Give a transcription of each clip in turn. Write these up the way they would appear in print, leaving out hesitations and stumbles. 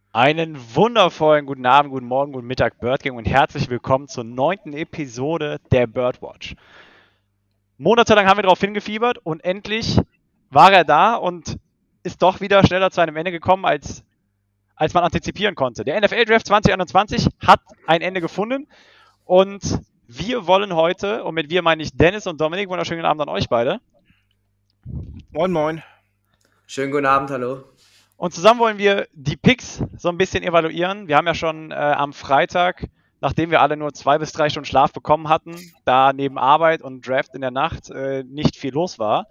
Einen wundervollen guten Abend, guten Morgen, guten Mittag, Birdgang und herzlich willkommen zur 9. Episode der Birdwatch. Monatelang haben wir darauf hingefiebert und endlich war er da und ist doch wieder schneller zu einem Ende gekommen, als man antizipieren konnte. Der NFL-Draft 2021 hat ein Ende gefunden und wir wollen heute, und mit wir meine ich Dennis und Dominik, wunderschönen Abend an euch beide. Moin, moin. Schönen guten Abend, hallo. Und zusammen wollen wir die Picks so ein bisschen evaluieren. Wir haben ja schon am Freitag, nachdem wir alle nur 2 bis 3 Stunden Schlaf bekommen hatten, da neben Arbeit und Draft in der Nacht nicht viel los war,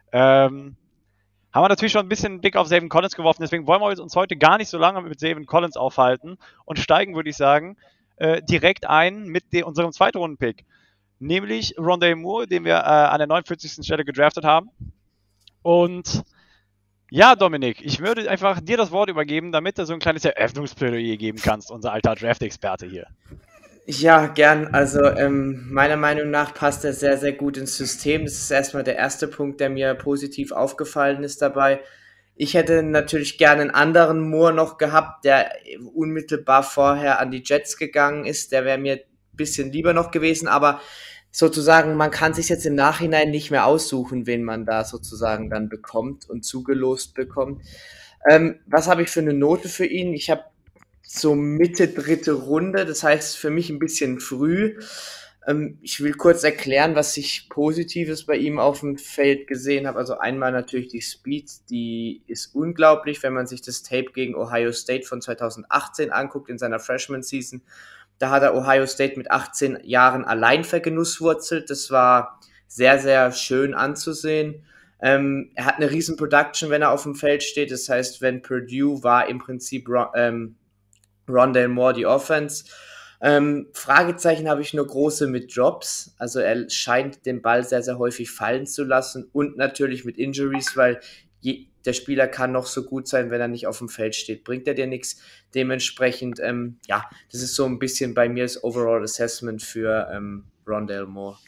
haben wir natürlich schon ein bisschen einen Blick auf Zaven Collins geworfen. Deswegen wollen wir uns heute gar nicht so lange mit Zaven Collins aufhalten und steigen, würde ich sagen, direkt ein mit unserem Zweitrunden-Pick. Nämlich Rondale Moore, den wir an der 49. Stelle gedraftet haben. Und ja, Dominik, ich würde einfach dir das Wort übergeben, damit du so ein kleines Eröffnungsplädoyer geben kannst, unser alter Draft-Experte hier. Ja, gern. Also meiner Meinung nach passt er sehr, sehr gut ins System. Das ist erstmal der erste Punkt, der mir positiv aufgefallen ist dabei. Ich hätte natürlich gerne einen anderen Moore noch gehabt, der unmittelbar vorher an die Jets gegangen ist. Der wäre mir ein bisschen lieber noch gewesen, aber sozusagen, man kann sich jetzt im Nachhinein nicht mehr aussuchen, wen man da sozusagen dann bekommt und zugelost bekommt. Was habe ich für eine Note für ihn? Ich habe so Mitte dritte Runde, das heißt für mich ein bisschen früh. Ich will kurz erklären, was ich Positives bei ihm auf dem Feld gesehen habe. Also einmal natürlich die Speed, die ist unglaublich, wenn man sich das Tape gegen Ohio State von 2018 anguckt in seiner Freshman Season. Da hat er Ohio State mit 18 Jahren allein vergenusswurzelt. Das war sehr, sehr schön anzusehen. Er hat eine riesen Production, wenn er auf dem Feld steht. Das heißt, wenn Purdue war im Prinzip Rondale Moore die Offense. Fragezeichen habe ich nur große mit Drops. Also er scheint den Ball sehr, sehr häufig fallen zu lassen und natürlich mit Injuries, weil der Spieler kann noch so gut sein, wenn er nicht auf dem Feld steht, bringt er dir nichts. Dementsprechend, ja, das ist so ein bisschen bei mir das Overall Assessment für Rondale Moore.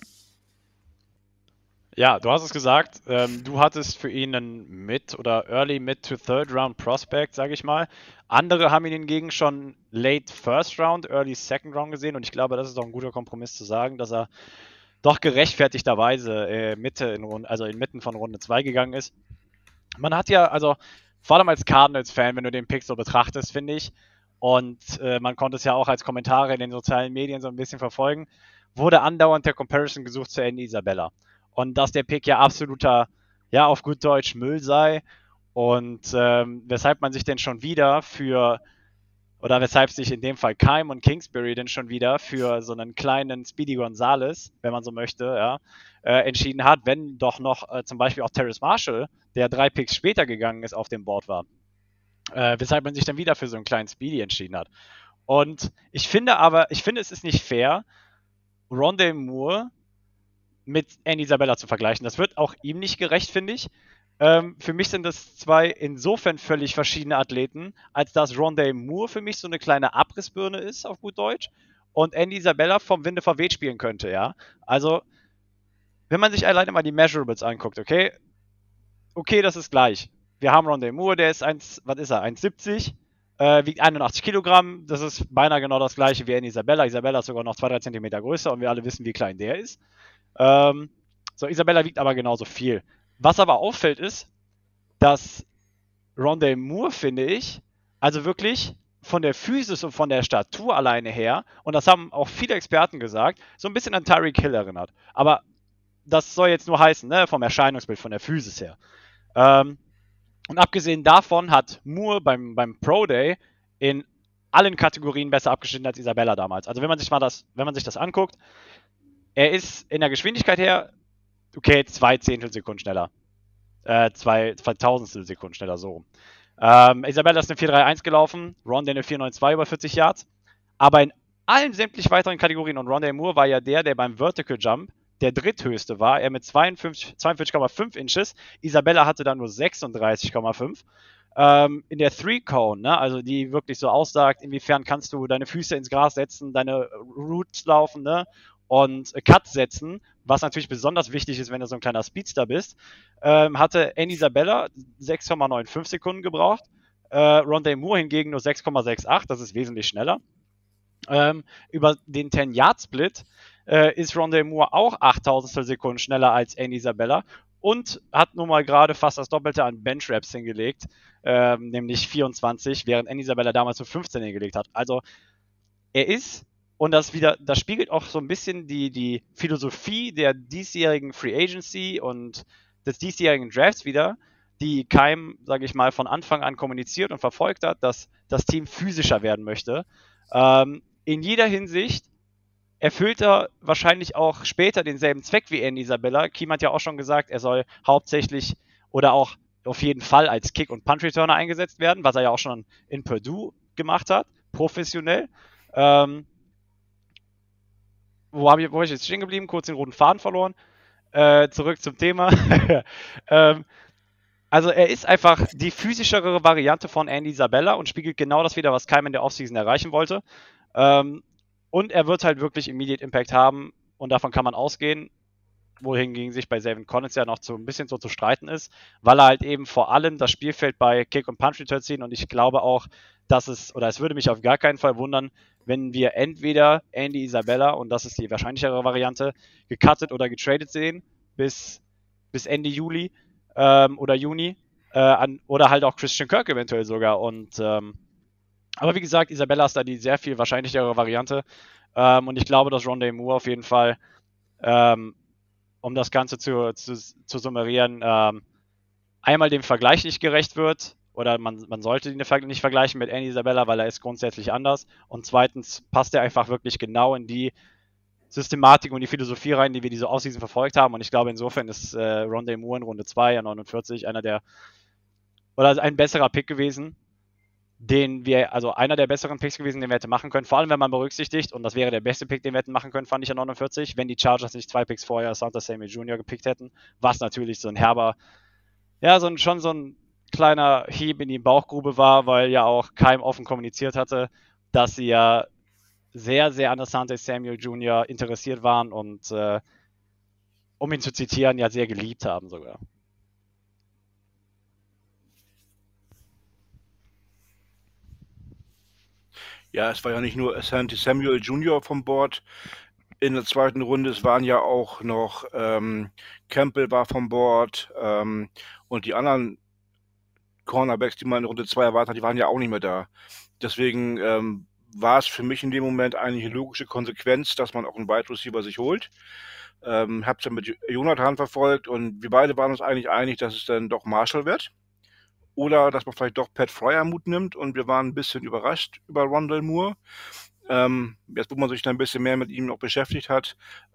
Ja, du hast es gesagt, du hattest für ihn einen oder Early Mid to Third Round Prospect, sage ich mal. Andere haben ihn hingegen schon Late First Round, Early Second Round gesehen und ich glaube, das ist auch ein guter Kompromiss zu sagen, dass er doch gerechtfertigterweise inmitten von Runde 2 gegangen ist. Man hat ja, also vor allem als Cardinals-Fan, wenn du den Pick so betrachtest, finde ich, und man konnte es ja auch als Kommentare in den sozialen Medien so ein bisschen verfolgen, wurde andauernd der Comparison gesucht zu Andy Isabella. Und dass der Pick ja absoluter, ja, auf gut Deutsch Müll sei und weshalb man sich denn schon wieder oder weshalb sich in dem Fall Keim und Kingsbury denn schon wieder für so einen kleinen Speedy Gonzales, wenn man so möchte, ja, entschieden hat, wenn doch noch zum Beispiel auch Terrace Marshall, der 3 Picks später gegangen ist, auf dem Board war. Weshalb man sich dann wieder für so einen kleinen Speedy entschieden hat. Und ich finde, es ist nicht fair, Rondale Moore mit Andy Isabella zu vergleichen. Das wird auch ihm nicht gerecht, finde ich. Für mich sind das zwei insofern völlig verschiedene Athleten, als dass Rondale Moore für mich so eine kleine Abrissbirne ist, auf gut Deutsch, und Andy Isabella vom Winde verweht spielen könnte, ja. Also, wenn man sich alleine mal die Measurables anguckt, okay, das ist gleich. Wir haben Rondale Moore, der ist 1,70, wiegt 81 Kilogramm. Das ist beinahe genau das gleiche wie Andy Isabella. Isabella ist sogar noch 2-3 Zentimeter größer und wir alle wissen, wie klein der ist. Isabella wiegt aber genauso viel. Was aber auffällt ist, dass Rondale Moore, finde ich, also wirklich von der Physis und von der Statur alleine her, und das haben auch viele Experten gesagt, so ein bisschen an Tyreek Hill erinnert. Aber das soll jetzt nur heißen, ne, vom Erscheinungsbild, von der Physis her. Und abgesehen davon hat Moore beim Pro Day in allen Kategorien besser abgeschnitten als Isabella damals. Also wenn man sich das anguckt, er ist in der Geschwindigkeit her, okay, 2 Zehntelsekunden schneller. 2 Tausendstel Sekunden schneller, so. Isabella ist eine 4,31 gelaufen, Rondale eine 4,92 über 40 Yards. Aber in allen sämtlichen weiteren Kategorien, und Rondale Moore war ja der beim Vertical Jump der dritthöchste war, er mit 42,5 Inches. Isabella hatte da nur 36,5. In der Three-Cone, ne, also die wirklich so aussagt, inwiefern kannst du deine Füße ins Gras setzen, deine Roots laufen, ne, und Cut setzen, was natürlich besonders wichtig ist, wenn du so ein kleiner Speedster bist, hatte Andy Isabella 6,95 Sekunden gebraucht. Rondé Moore hingegen nur 6,68, das ist wesentlich schneller. Über den 10-Yard-Split ist Rondé Moore auch 8000 Sekunden schneller als Andy Isabella und hat nun mal gerade fast das Doppelte an Bench-Reps hingelegt, nämlich 24, während Andy Isabella damals nur 15 hingelegt hat. Also er ist, und das spiegelt auch so ein bisschen die Philosophie der diesjährigen Free Agency und des diesjährigen Drafts wieder, die Keim, sage ich mal, von Anfang an kommuniziert und verfolgt hat, dass das Team physischer werden möchte. In jeder Hinsicht erfüllt er wahrscheinlich auch später denselben Zweck wie Andy Isabella. Keim hat ja auch schon gesagt, er soll hauptsächlich oder auch auf jeden Fall als Kick- und Punt-Returner eingesetzt werden, was er ja auch schon in Purdue gemacht hat, professionell. Wo bin ich jetzt stehen geblieben? Kurz den roten Faden verloren. Zurück zum Thema. Also er ist einfach die physischere Variante von Andy Isabella und spiegelt genau das wieder, was Keim in der Offseason erreichen wollte. Und er wird halt wirklich Immediate Impact haben und davon kann man ausgehen, wohingegen sich bei Zaven Collins ja noch ein bisschen so zu streiten ist, weil er halt eben vor allem das Spielfeld bei Kick- und Punch-Return ziehen und ich glaube auch, dass es würde mich auf gar keinen Fall wundern, wenn wir entweder Andy Isabella, und das ist die wahrscheinlichere Variante, gecuttet oder getradet sehen bis Ende Juli oder Juni oder halt auch Christian Kirk eventuell sogar und aber wie gesagt, Isabella ist da die sehr viel wahrscheinlichere Variante und ich glaube, dass Rondé Moore auf jeden Fall um das Ganze zu summarieren, einmal dem Vergleich nicht gerecht wird, oder man sollte ihn nicht vergleichen mit Andy Isabella, weil er ist grundsätzlich anders. Und zweitens passt er einfach wirklich genau in die Systematik und die Philosophie rein, die wir diese Offseason verfolgt haben. Und ich glaube, insofern ist Rondé Moore in Runde 2 an 49 ein besserer Pick gewesen, einer der besseren Picks gewesen, den wir hätten machen können, vor allem wenn man berücksichtigt, und das wäre der beste Pick, den wir hätten machen können, fand ich an 49, wenn die Chargers nicht 2 Picks vorher Asante Samuel Jr. gepickt hätten, was natürlich so ein herber, ja, schon so ein kleiner Hieb in die Bauchgrube war, weil ja auch Keim offen kommuniziert hatte, dass sie ja sehr, sehr an Asante Samuel Jr. interessiert waren und um ihn zu zitieren, ja sehr geliebt haben sogar. Ja, es war ja nicht nur Asante Samuel Jr. vom Board in der zweiten Runde, es waren ja auch noch Campbell war vom Board und die anderen Cornerbacks, die man in Runde 2 erwartet hat, die waren ja auch nicht mehr da. Deswegen war es für mich in dem Moment eigentlich eine logische Konsequenz, dass man auch einen Wide Receiver sich holt. Hab's dann mit Jonathan verfolgt und wir beide waren uns eigentlich einig, dass es dann doch Marshall wird. Oder dass man vielleicht doch Pat Freiermuth nimmt und wir waren ein bisschen überrascht über Rondé Moore. Jetzt, wo man sich dann ein bisschen mehr mit ihm noch beschäftigt hat,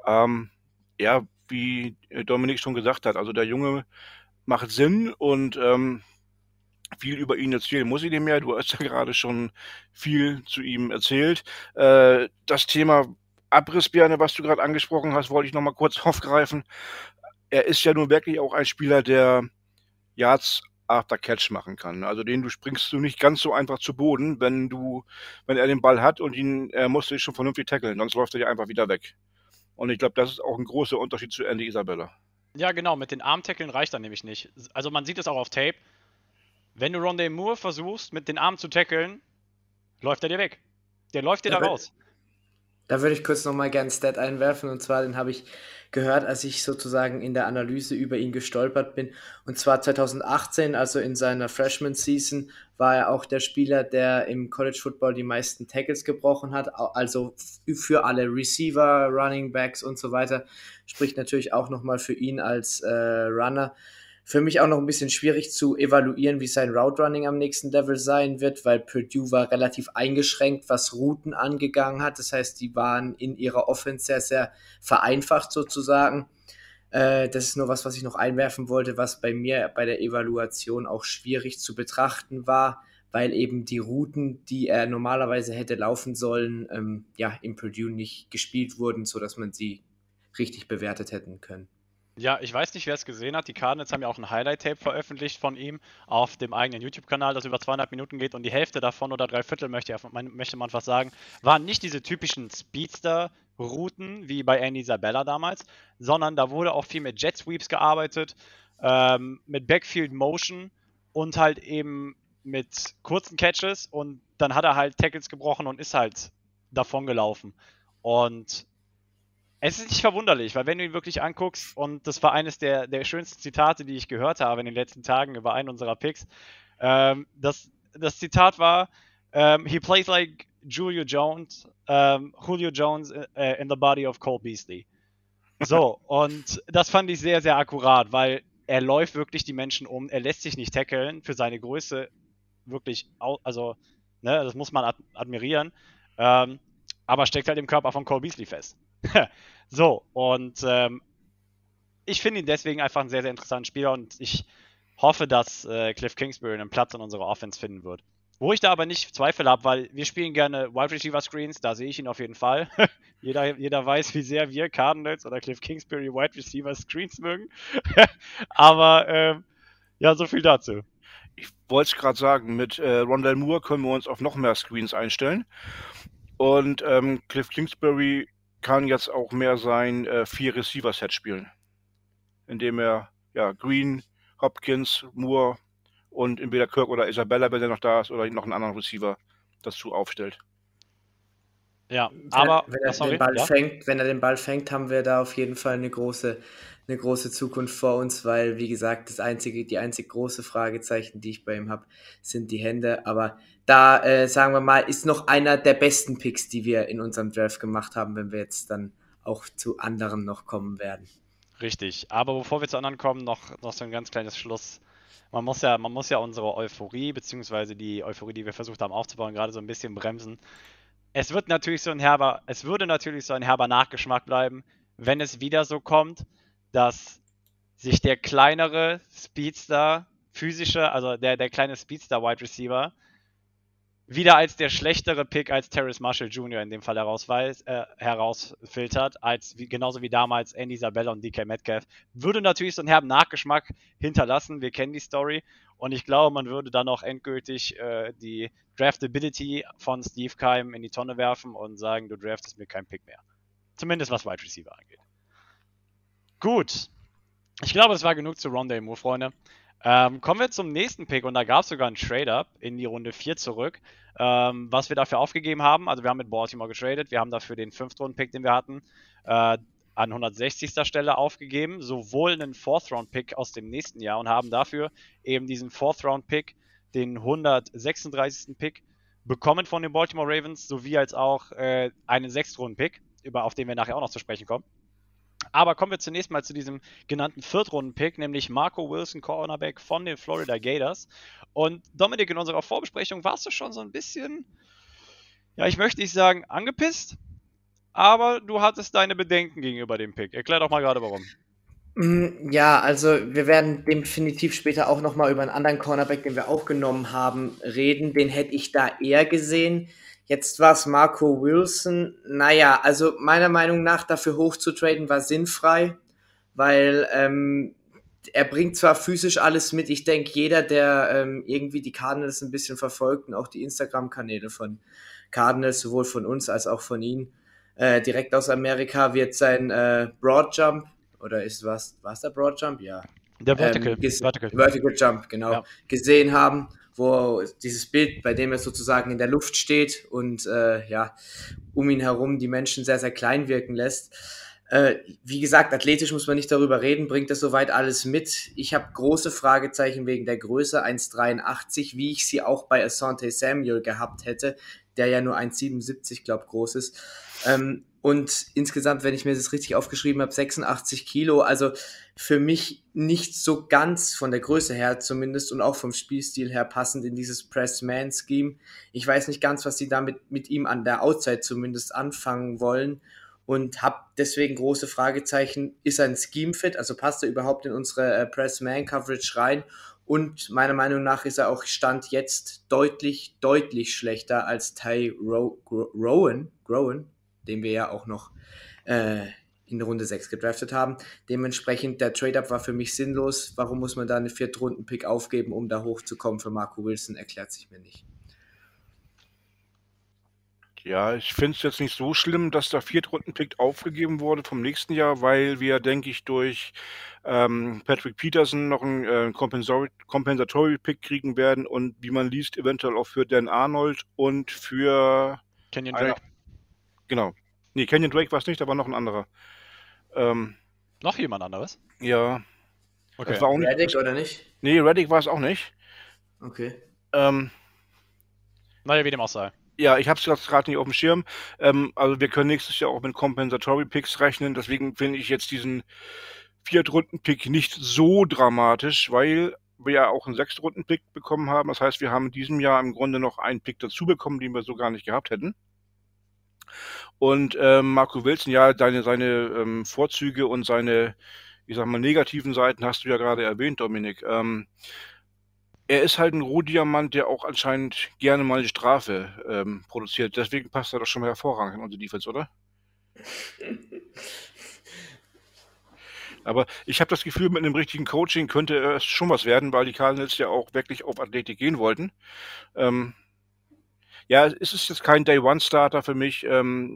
ja, wie Dominik schon gesagt hat, also der Junge macht Sinn und viel über ihn erzählen muss ich nicht mehr. Du hast ja gerade schon viel zu ihm erzählt. Das Thema Abrissbirne, was du gerade angesprochen hast, wollte ich noch mal kurz aufgreifen. Er ist ja nun wirklich auch ein Spieler, der Yards after Catch machen kann. Also den springst du nicht ganz so einfach zu Boden, wenn er den Ball hat und er musst du dich schon vernünftig tackeln, sonst läuft er dir einfach wieder weg. Und ich glaube, das ist auch ein großer Unterschied zu Andy Isabella. Ja, genau, mit den Armtackeln reicht er nämlich nicht. Also man sieht es auch auf Tape. Wenn du Rondé Moore versuchst, mit den Armen zu tackeln, läuft er dir weg. Der läuft dir da raus. Da würde ich kurz nochmal gerne einen Stat einwerfen, und zwar, den habe ich gehört, als ich sozusagen in der Analyse über ihn gestolpert bin. Und zwar 2018, also in seiner Freshman-Season, war er auch der Spieler, der im College Football die meisten Tackles gebrochen hat, also für alle Receiver, Running Backs und so weiter. Spricht natürlich auch nochmal für ihn als Runner. Für mich auch noch ein bisschen schwierig zu evaluieren, wie sein Route Running am nächsten Level sein wird, weil Purdue war relativ eingeschränkt, was Routen angegangen hat. Das heißt, die waren in ihrer Offense sehr, sehr vereinfacht sozusagen. Das ist nur was ich noch einwerfen wollte, was bei mir bei der Evaluation auch schwierig zu betrachten war, weil eben die Routen, die er normalerweise hätte laufen sollen, in Purdue nicht gespielt wurden, sodass man sie richtig bewertet hätten können. Ja, ich weiß nicht, wer es gesehen hat. Die Cardinals haben ja auch ein Highlight-Tape veröffentlicht von ihm auf dem eigenen YouTube-Kanal, das über 2,5 Minuten geht und die Hälfte davon oder 3/4 möchte man fast sagen, waren nicht diese typischen Speedster-Routen wie bei Andy Isabella damals, sondern da wurde auch viel mit Jet Sweeps gearbeitet, mit Backfield Motion und halt eben mit kurzen Catches und dann hat er halt Tackles gebrochen und ist halt davon gelaufen. Und es ist nicht verwunderlich, weil wenn du ihn wirklich anguckst, und das war eines der schönsten Zitate, die ich gehört habe in den letzten Tagen über einen unserer Picks, das Zitat war, he plays like Julio Jones in the body of Cole Beasley. So, und das fand ich sehr, sehr akkurat, weil er läuft wirklich die Menschen um, er lässt sich nicht tackeln, für seine Größe wirklich, also, ne, das muss man admirieren, aber steckt halt im Körper von Cole Beasley fest. So, und ich finde ihn deswegen einfach einen sehr, sehr interessanten Spieler und ich hoffe, dass Cliff Kingsbury einen Platz in unserer Offense finden wird. Wo ich da aber nicht Zweifel habe, weil wir spielen gerne Wide Receiver Screens, da sehe ich ihn auf jeden Fall. jeder weiß, wie sehr wir Cardinals oder Cliff Kingsbury Wide Receiver Screens mögen. Aber ja, so viel dazu. Ich wollte es gerade sagen, mit Rondale Moore können wir uns auf noch mehr Screens einstellen. Und Cliff Kingsbury kann jetzt auch mehr sein 4-Receiver-Set spielen. Indem er Green, Hopkins, Moore und entweder Kirk oder Isabella, wenn er noch da ist, oder noch einen anderen Receiver dazu aufstellt. Ja, aber wenn er den Ball fängt, haben wir da auf jeden Fall eine große Zukunft vor uns, weil, wie gesagt, die einzig große Fragezeichen, die ich bei ihm habe, sind die Hände. Aber da, sagen wir mal, ist noch einer der besten Picks, die wir in unserem Draft gemacht haben, wenn wir jetzt dann auch zu anderen noch kommen werden. Richtig, aber bevor wir zu anderen kommen, noch so ein ganz kleines Schluss. Man muss ja unsere Euphorie, beziehungsweise die Euphorie, die wir versucht haben aufzubauen, gerade so ein bisschen bremsen. Es würde natürlich so ein herber Nachgeschmack bleiben, wenn es wieder so kommt, dass sich der kleinere Speedster, also der kleine Speedster Wide Receiver, wieder als der schlechtere Pick als Terrace Marshall Jr. in dem Fall herausfiltert, genauso wie damals Andy Isabella und DK Metcalf, würde natürlich so einen herben Nachgeschmack hinterlassen. Wir kennen die Story und ich glaube, man würde dann auch endgültig die Draftability von Steve Keim in die Tonne werfen und sagen, du draftest mir keinen Pick mehr. Zumindest was Wide Receiver angeht. Gut. Ich glaube, es war genug zu Rondale Moore, Freunde. Kommen wir zum nächsten Pick und da gab es sogar einen Trade-Up in die Runde 4 zurück, was wir dafür aufgegeben haben. Also wir haben mit Baltimore getradet, wir haben dafür den 5th-Round-Pick, den wir hatten, an 160. Stelle aufgegeben, sowohl einen 4th-Round-Pick aus dem nächsten Jahr und haben dafür eben diesen 4th-Round-Pick, den 136. Pick, bekommen von den Baltimore Ravens, sowie als auch einen 6th-Runden-Pick, auf den wir nachher auch noch zu sprechen kommen. Aber kommen wir zunächst mal zu diesem genannten 4th-Runden-Pick, nämlich Marco Wilson, Cornerback von den Florida Gators. Und Dominik, in unserer Vorbesprechung warst du schon so ein bisschen, ja, ich möchte nicht sagen angepisst, aber du hattest deine Bedenken gegenüber dem Pick. Erklär doch mal gerade, warum. Ja, also wir werden definitiv später auch nochmal über einen anderen Cornerback, den wir auch genommen haben, reden. Den hätte ich da eher gesehen. Jetzt war es Marco Wilson. Naja, also meiner Meinung nach dafür hochzutraden war sinnfrei, weil er bringt zwar physisch alles mit. Ich denke, jeder, der irgendwie die Cardinals ein bisschen verfolgt und auch die Instagram-Kanäle von Cardinals, sowohl von uns als auch von ihnen, direkt aus Amerika, wird sein Broad Jump, oder war es der Broad Jump? Ja. Der Vertical Jump, genau, ja, gesehen haben, wo dieses Bild, bei dem er sozusagen in der Luft steht und um ihn herum die Menschen sehr, sehr klein wirken lässt. Wie gesagt, athletisch muss man nicht darüber reden, bringt das soweit alles mit. Ich habe große Fragezeichen wegen der Größe, 1,83, wie ich sie auch bei Asante Samuel gehabt hätte, der ja nur 1,77, glaube ich, groß ist. Und insgesamt, wenn ich mir das richtig aufgeschrieben habe, 86 Kilo, also für mich nicht so ganz von der Größe her zumindest und auch vom Spielstil her passend in dieses Press-Man-Scheme. Ich weiß nicht ganz, was sie damit mit ihm an der Outside zumindest anfangen wollen und habe deswegen große Fragezeichen, ist er ein Scheme-Fit, also passt er überhaupt in unsere Press-Man-Coverage rein? Und meiner Meinung nach ist er auch Stand jetzt deutlich, deutlich schlechter als Ty Rowan, den wir ja auch noch in Runde 6 gedraftet haben. Dementsprechend, der Trade-Up war für mich sinnlos. Warum muss man da einen 4th-Runden-Pick aufgeben, um da hochzukommen für Marco Wilson, erklärt sich mir nicht. Ja, ich finde es jetzt nicht so schlimm, dass der Viertrunden-Pick aufgegeben wurde vom nächsten Jahr, weil wir, denke ich, durch Patrick Peterson noch einen Compensatory-Pick kriegen werden und wie man liest, eventuell auch für Dan Arnold und für Kenyon Drake. Genau. Nee, Kenyon Drake war es nicht, aber noch ein anderer. Noch jemand anderes? Ja. Okay. Das war auch nicht, Reddick oder nicht? nee, Reddick war es auch nicht. Okay. Naja, wie dem auch sei. Ja, ich habe es gerade nicht auf dem Schirm. Also wir können nächstes Jahr auch mit Compensatory Picks rechnen. Deswegen finde ich jetzt diesen Viertrunden-Pick nicht so dramatisch, weil wir ja auch einen Sechstrunden-Pick bekommen haben. Das heißt, wir haben in diesem Jahr im Grunde noch einen Pick dazu bekommen, den wir so gar nicht gehabt hätten. Und Marco Wilson, ja, seine Vorzüge und seine, ich sag mal, negativen Seiten hast du ja gerade erwähnt, Dominik. Er ist halt ein Rohdiamant, der auch anscheinend gerne mal die Strafe produziert. Deswegen passt er doch schon mal hervorragend in unsere Defense, oder? Aber ich habe das Gefühl, mit einem richtigen Coaching könnte es schon was werden, weil die Cardinals ja auch wirklich auf Athletik gehen wollten. Ja, es ist jetzt kein Day-One-Starter für mich,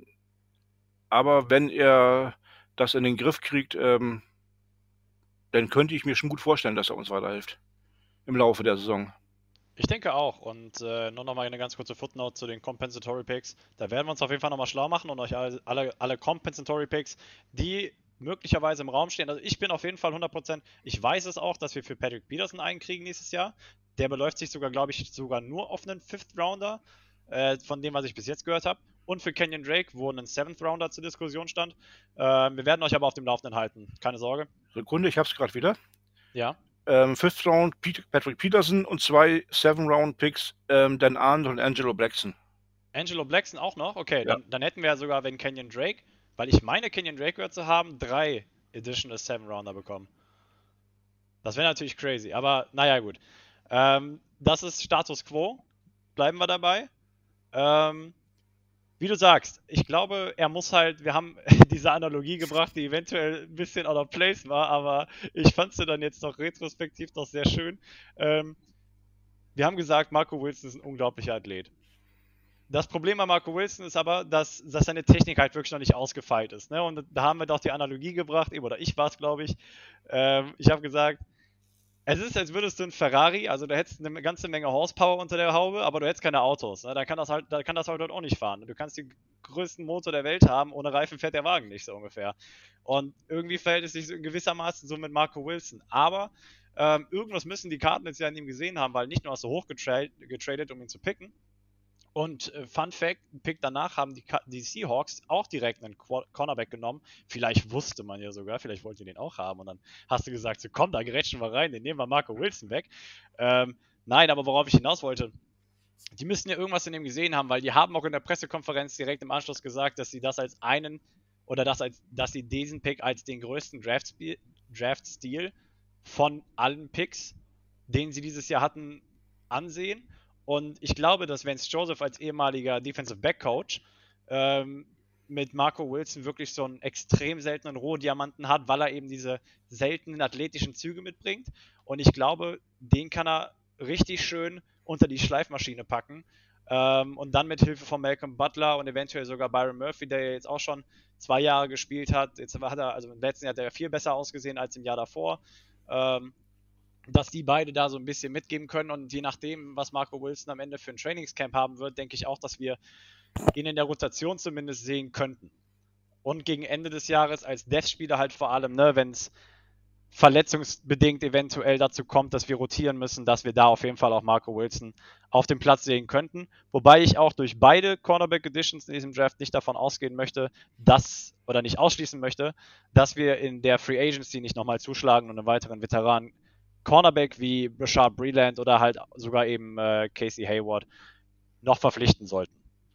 aber wenn er das in den Griff kriegt, dann könnte ich mir schon gut vorstellen, dass er uns weiterhilft im Laufe der Saison. Ich denke auch. Und nur nochmal eine ganz kurze Footnote zu den Compensatory Picks. Da werden wir uns auf jeden Fall nochmal schlau machen und euch alle Compensatory Picks, die möglicherweise im Raum stehen. Also ich bin auf jeden Fall 100%, ich weiß es auch, dass wir für Patrick Peterson einen kriegen nächstes Jahr. Der beläuft sich sogar, glaube ich, sogar nur auf einen Fifth Rounder, von dem, was ich bis jetzt gehört habe. Und für Kenyon Drake, wo ein Seventh Rounder zur Diskussion stand. Wir werden euch aber auf dem Laufenden halten. Keine Sorge. Sekunde, ich habe es gerade wieder. Ja. Fifth Round Patrick Peterson und 2 Seven-Round-Picks, Dan Arnold und Angelo Blackson. Angelo Blackson auch noch? Okay, Ja. dann hätten wir ja sogar, wenn Kenyon Drake, weil ich meine, Kenyon Drake gehört zu haben, 3 Additional 7-Rounder bekommen. Das wäre natürlich crazy, aber naja, gut. Das ist Status Quo. Bleiben wir dabei. Wie du sagst, ich glaube, er muss halt, wir haben diese Analogie gebracht, die eventuell ein bisschen out of place war, aber ich fand sie dann jetzt noch retrospektiv doch sehr schön. Wir haben gesagt, Marco Wilson ist ein unglaublicher Athlet. Das Problem bei Marco Wilson ist aber, dass seine Technik halt wirklich noch nicht ausgefeilt ist. Ne? Und da haben wir doch die Analogie gebracht, oder ich war es, glaube ich. Ich habe gesagt, es ist, als würdest du ein Ferrari, also du hättest eine ganze Menge Horsepower unter der Haube, aber du hättest keine Autos. Ne? Da kann das halt dort auch nicht fahren. Du kannst den größten Motor der Welt haben, ohne Reifen fährt der Wagen nicht, so ungefähr. Und irgendwie verhält es sich so gewissermaßen so mit Marco Wilson. Aber irgendwas müssen die Cardinals ja an ihm gesehen haben, weil nicht nur hast du hoch getradet, um ihn zu picken. Und Fun Fact, Pick danach haben die Seahawks auch direkt einen Cornerback genommen. Vielleicht wusste man ja sogar, vielleicht wollte den auch haben. Und dann hast du gesagt, so komm, da gerätschen wir rein, den nehmen wir Marco Wilson weg. Nein, aber worauf ich hinaus wollte, die müssten ja irgendwas in dem gesehen haben, weil die haben auch in der Pressekonferenz direkt im Anschluss gesagt, dass sie das als einen, oder dass sie diesen Pick als den größten Draft-Stil von allen Picks, den sie dieses Jahr hatten, ansehen. Und ich glaube, dass Vance Joseph als ehemaliger Defensive Back Coach mit Marco Wilson wirklich so einen extrem seltenen Rohdiamanten hat, weil er eben diese seltenen athletischen Züge mitbringt. Und ich glaube, den kann er richtig schön unter die Schleifmaschine packen. Und dann mit Hilfe von Malcolm Butler und eventuell sogar Byron Murphy, der jetzt auch schon 2 Jahre gespielt hat. Jetzt hat er, also im letzten Jahr hat er viel besser ausgesehen als im Jahr davor. Dass die beide da so ein bisschen mitgeben können und je nachdem, was Marco Wilson am Ende für ein Trainingscamp haben wird, denke ich auch, dass wir ihn in der Rotation zumindest sehen könnten. Und gegen Ende des Jahres als Death-Spieler halt vor allem, ne, wenn es verletzungsbedingt eventuell dazu kommt, dass wir rotieren müssen, dass wir da auf jeden Fall auch Marco Wilson auf dem Platz sehen könnten. Wobei ich auch durch beide Cornerback-Editions in diesem Draft nicht davon ausgehen möchte, oder nicht ausschließen möchte, dass wir in der Free Agency nicht nochmal zuschlagen und einen weiteren Veteranen Cornerback wie Rashard Breeland oder halt sogar eben Casey Hayward noch verpflichten sollten.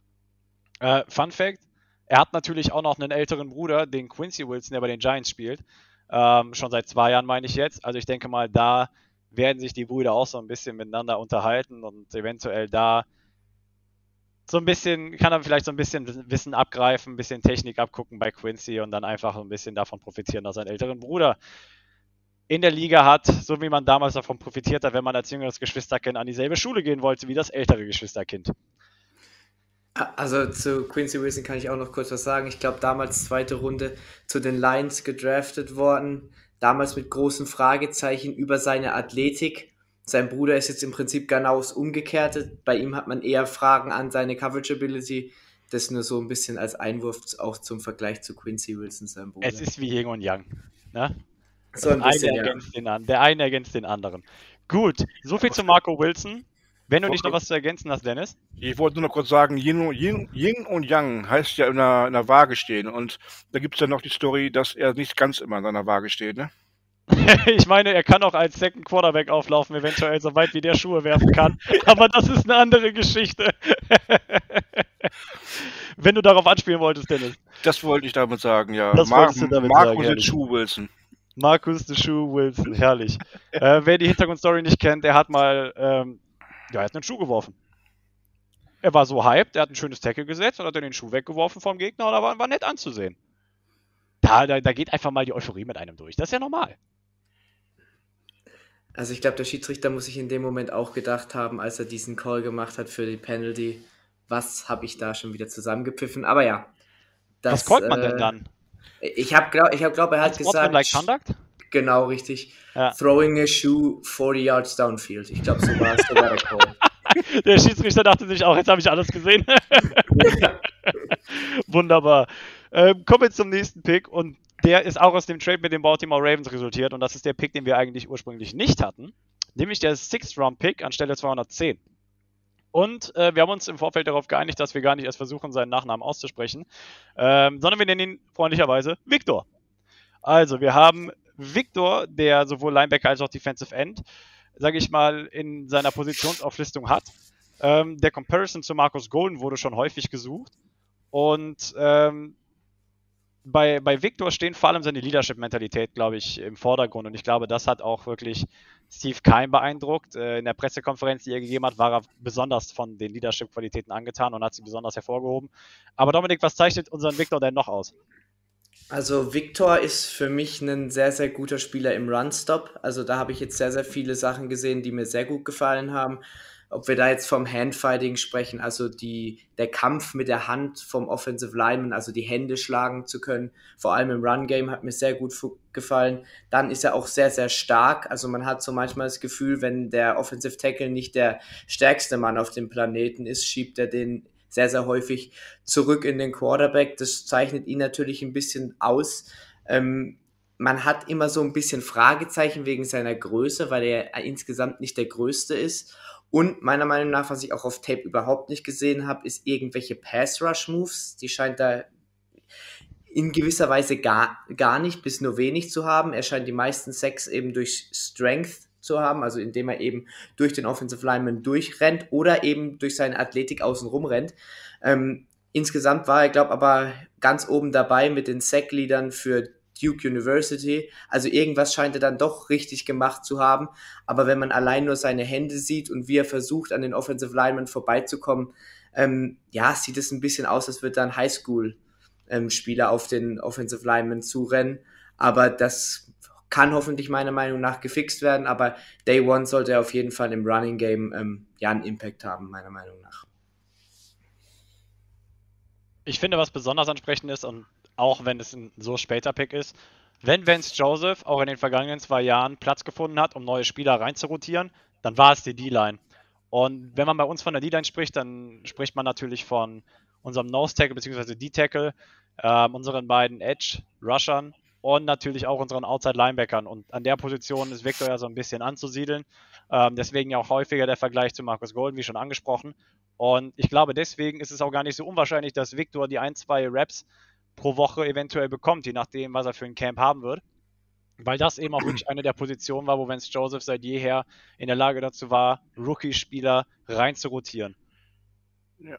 Fun Fact, er hat natürlich auch noch einen älteren Bruder, den Quincy Wilson, der bei den Giants spielt. Schon seit 2 Jahren meine ich jetzt. Also ich denke mal, da werden sich die Brüder auch so ein bisschen miteinander unterhalten und eventuell da so ein bisschen, kann er vielleicht so ein bisschen Wissen abgreifen, ein bisschen Technik abgucken bei Quincy und dann einfach ein bisschen davon profitieren, dass sein älteren Bruder in der Liga hat, so wie man damals davon profitiert hat, wenn man als jüngeres Geschwisterkind an dieselbe Schule gehen wollte wie das ältere Geschwisterkind. Also zu Quincy Wilson kann ich auch noch kurz was sagen. Ich glaube, damals zweite Runde zu den Lions gedraftet worden. Damals mit großen Fragezeichen über seine Athletik. Sein Bruder ist jetzt im Prinzip genau das Umgekehrte. Bei ihm hat man eher Fragen an seine Coverage Ability. Das nur so ein bisschen als Einwurf auch zum Vergleich zu Quincy Wilson, sein Bruder. Es ist wie Yin und Yang. Ne? So ein bisschen, Der eine ergänzt den anderen. Gut, soviel zu Marco Wilson. Wenn du nicht noch was zu ergänzen hast, Dennis? Ich wollte nur noch kurz sagen, Yin und Yang heißt ja in einer Waage stehen. Und da gibt es ja noch die Story, dass er nicht ganz immer in seiner Waage steht, ne? Ich meine, er kann auch als Second Quarterback auflaufen, eventuell so weit wie der Schuhe werfen kann. Aber das ist eine andere Geschichte. Wenn du darauf anspielen wolltest, Dennis. Das wollte ich damit sagen, ja. Das wolltest du damit sagen, Markus herrlich. Schuh Wilson. Marcus the Shoe Wilson, herrlich. Wer die Hintergrundstory nicht kennt, der hat mal er hat einen Schuh geworfen. Er war so hyped, er hat ein schönes Tackle gesetzt und hat dann den Schuh weggeworfen vom Gegner und war nett anzusehen. Da geht einfach mal die Euphorie mit einem durch. Das ist ja normal. Also ich glaube, der Schiedsrichter muss sich in dem Moment auch gedacht haben, als er diesen Call gemacht hat für die Penalty, was habe ich da schon wieder zusammengepfiffen. Aber ja. Was callt man denn dann? Ich glaube, er hat gesagt... Like conduct? Genau, richtig. Ja. Throwing a shoe 40 yards downfield. Ich glaube, so war es sogar der Call. Der Schiedsrichter dachte sich auch, jetzt habe ich alles gesehen. Wunderbar. Kommen wir zum nächsten Pick und der ist auch aus dem Trade mit den Baltimore Ravens resultiert und das ist der Pick, den wir eigentlich ursprünglich nicht hatten, nämlich der 6th-Round-Pick anstelle 210. Und wir haben uns im Vorfeld darauf geeinigt, dass wir gar nicht erst versuchen, seinen Nachnamen auszusprechen, sondern wir nennen ihn freundlicherweise Victor. Also, wir haben Victor, der sowohl Linebacker als auch Defensive End, sage ich mal, in seiner Positionsauflistung hat. Der Comparison zu Marcus Golden wurde schon häufig gesucht. Und bei Victor stehen vor allem seine Leadership-Mentalität, glaube ich, im Vordergrund. Und ich glaube, das hat auch wirklich Steve Keim beeindruckt. In der Pressekonferenz, die er gegeben hat, war er besonders von den Leadership-Qualitäten angetan und hat sie besonders hervorgehoben. Aber Dominik, was zeichnet unseren Victor denn noch aus? Also Victor ist für mich ein sehr, sehr guter Spieler im Run-Stop. Also da habe ich jetzt sehr, sehr viele Sachen gesehen, die mir sehr gut gefallen haben. Ob wir da jetzt vom Handfighting sprechen, also der Kampf mit der Hand vom Offensive Lineman, also die Hände schlagen zu können, vor allem im Run-Game, hat mir sehr gut gefallen. Dann ist er auch sehr, sehr stark. Also man hat so manchmal das Gefühl, wenn der Offensive Tackle nicht der stärkste Mann auf dem Planeten ist, schiebt er den sehr, sehr häufig zurück in den Quarterback. Das zeichnet ihn natürlich ein bisschen aus. Man hat immer so ein bisschen Fragezeichen wegen seiner Größe, weil er insgesamt nicht der Größte ist. Und meiner Meinung nach, was ich auch auf Tape überhaupt nicht gesehen habe, ist irgendwelche Pass-Rush-Moves. Die scheint da in gewisser Weise gar nicht bis nur wenig zu haben. Er scheint die meisten Sacks eben durch Strength zu haben, also indem er eben durch den Offensive Lineman durchrennt oder eben durch seine Athletik außenrum rennt. Insgesamt war er, glaube ich, aber ganz oben dabei mit den Sack-Leadern für Duke University. Also irgendwas scheint er dann doch richtig gemacht zu haben. Aber wenn man allein nur seine Hände sieht und wie er versucht, an den Offensive Lineman vorbeizukommen, sieht es ein bisschen aus, als würde dann Highschool-Spieler auf den Offensive Lineman zurennen. Aber das kann hoffentlich meiner Meinung nach gefixt werden. Aber Day One sollte er auf jeden Fall im Running Game einen Impact haben, meiner Meinung nach. Ich finde, was besonders ansprechend ist, und auch wenn es ein so später Pick ist, wenn Vance Joseph auch in den vergangenen 2 Jahren Platz gefunden hat, um neue Spieler reinzurotieren, dann war es die D-Line. Und wenn man bei uns von der D-Line spricht, dann spricht man natürlich von unserem Nose-Tackle bzw. D-Tackle, unseren beiden Edge-Rushern und natürlich auch unseren Outside-Linebackern. Und an der Position ist Victor ja so ein bisschen anzusiedeln. Deswegen ja auch häufiger der Vergleich zu Marcus Golden, wie schon angesprochen. Und ich glaube, deswegen ist es auch gar nicht so unwahrscheinlich, dass Victor die 1-2 Reps pro Woche eventuell bekommt, je nachdem, was er für ein Camp haben wird. Weil das eben auch wirklich eine der Positionen war, wo Vance Joseph seit jeher in der Lage dazu war, Rookie-Spieler rein zu rotieren. Ja.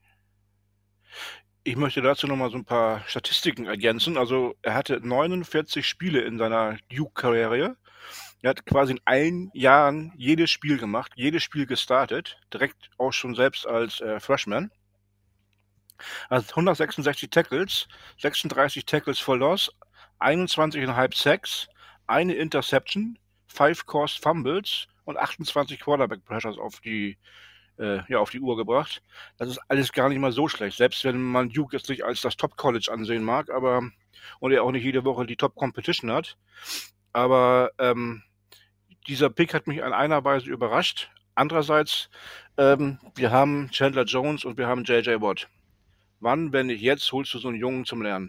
Ich möchte dazu nochmal so ein paar Statistiken ergänzen. Also er hatte 49 Spiele in seiner Duke-Karriere. Er hat quasi in allen Jahren jedes Spiel gemacht, jedes Spiel gestartet, direkt auch schon selbst als Freshman. Also 166 Tackles, 36 Tackles for Loss, 21,5 Sacks, eine Interception, 5 Forced Fumbles und 28 Quarterback Pressures auf die auf die Uhr gebracht. Das ist alles gar nicht mal so schlecht, selbst wenn man Duke jetzt nicht als das Top-College ansehen mag, und er auch nicht jede Woche die Top-Competition hat. Aber dieser Pick hat mich in einer Weise überrascht. Andererseits, wir haben Chandler Jones und wir haben J.J. Watt. Wann, wenn nicht jetzt, holst du so einen Jungen zum Lernen?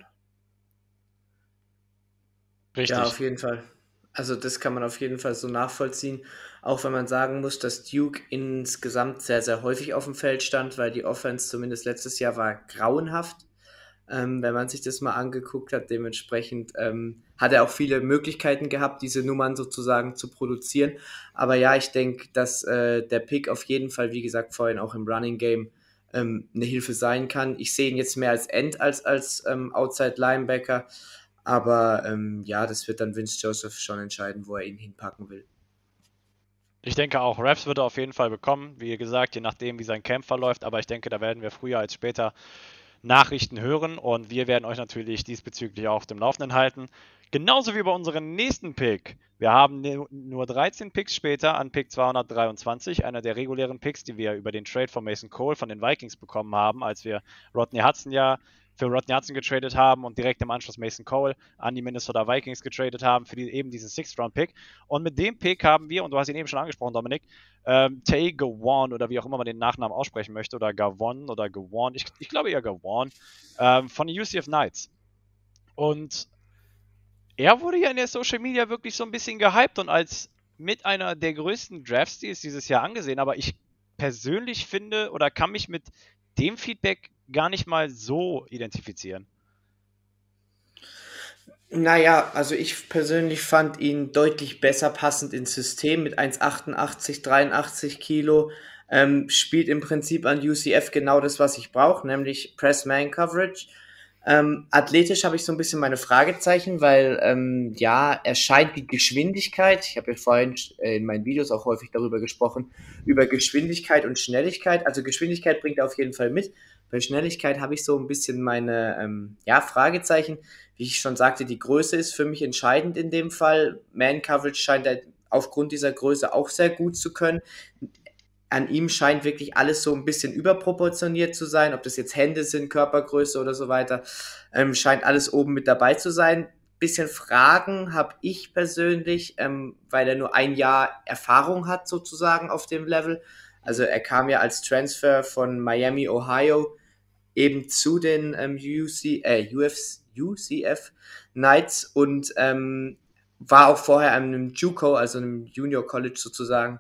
Richtig. Ja, auf jeden Fall. Also das kann man auf jeden Fall so nachvollziehen, auch wenn man sagen muss, dass Duke insgesamt sehr, sehr häufig auf dem Feld stand, weil die Offense zumindest letztes Jahr war grauenhaft, wenn man sich das mal angeguckt hat. Dementsprechend hat er auch viele Möglichkeiten gehabt, diese Nummern sozusagen zu produzieren. Aber ja, ich denke, dass der Pick auf jeden Fall, wie gesagt, vorhin auch im Running Game eine Hilfe sein kann. Ich sehe ihn jetzt mehr als End als Outside Linebacker. Aber ja, das wird dann Vince Joseph schon entscheiden, wo er ihn hinpacken will. Ich denke auch, Raps wird er auf jeden Fall bekommen. Wie gesagt, je nachdem, wie sein Camp verläuft. Aber ich denke, da werden wir früher als später Nachrichten hören. Und wir werden euch natürlich diesbezüglich auch auf dem Laufenden halten. Genauso wie bei unserem nächsten Pick. Wir haben nur 13 Picks später an Pick 223, einer der regulären Picks, die wir über den Trade von Mason Cole von den Vikings bekommen haben, als wir Rodney Hudson für Rodney Hudson getradet haben und direkt im Anschluss Mason Cole an die Minnesota Vikings getradet haben für eben diesen Sixth-Round-Pick. Und mit dem Pick haben wir, und du hast ihn eben schon angesprochen, Dominik, Tay Gawon oder wie auch immer man den Nachnamen aussprechen möchte, oder Gawon oder Gawon, ich glaube eher Gawon, von den UCF Knights. Und er wurde ja in der Social Media wirklich so ein bisschen gehypt und als mit einer der größten Draft-Steals dieses Jahr angesehen, aber ich persönlich finde oder kann mich mit dem Feedback gar nicht mal so identifizieren. Naja, also ich persönlich fand ihn deutlich besser passend ins System mit 1,88, 83 Kilo. Spielt im Prinzip an UCF genau das, was ich brauche, nämlich Press-Man-Coverage. Athletisch habe ich so ein bisschen meine Fragezeichen, weil ja, er scheint die Geschwindigkeit, ich habe ja vorhin in meinen Videos auch häufig darüber gesprochen, über Geschwindigkeit und Schnelligkeit. Also Geschwindigkeit bringt er auf jeden Fall mit. Bei Schnelligkeit habe ich so ein bisschen meine ja, Fragezeichen. Wie ich schon sagte, die Größe ist für mich entscheidend in dem Fall. Man-Coverage scheint er aufgrund dieser Größe auch sehr gut zu können. An ihm scheint wirklich alles so ein bisschen überproportioniert zu sein, ob das jetzt Hände sind, Körpergröße oder so weiter, scheint alles oben mit dabei zu sein. Bisschen Fragen habe ich persönlich, weil er nur ein Jahr Erfahrung hat sozusagen auf dem Level. Also er kam ja als Transfer von Miami, Ohio, eben zu den UCF Knights und war auch vorher an einem JUCO, also einem Junior College sozusagen,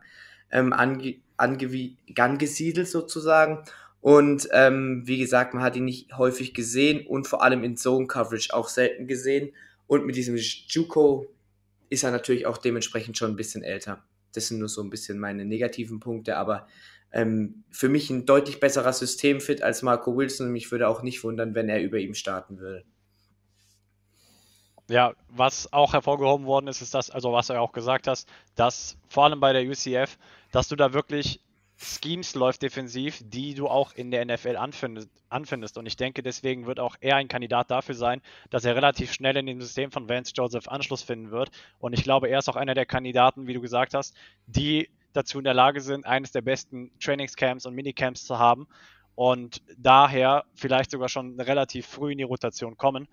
angesiedelt sozusagen. Und wie gesagt, man hat ihn nicht häufig gesehen und vor allem in Zone Coverage auch selten gesehen. Und mit diesem JUCO ist er natürlich auch dementsprechend schon ein bisschen älter. Das sind nur so ein bisschen meine negativen Punkte, aber für mich ein deutlich besserer Systemfit als Marco Wilson und mich würde auch nicht wundern, wenn er über ihm starten würde. Ja, was auch hervorgehoben worden ist, ist das, also was du ja auch gesagt hast, dass vor allem bei der UCF, dass du da wirklich Schemes läuft defensiv, die du auch in der NFL anfindest. Und ich denke, deswegen wird auch er ein Kandidat dafür sein, dass er relativ schnell in dem System von Vance Joseph Anschluss finden wird. Und ich glaube, er ist auch einer der Kandidaten, wie du gesagt hast, die dazu in der Lage sind, eines der besten Trainingscamps und Minicamps zu haben und daher vielleicht sogar schon relativ früh in die Rotation kommen.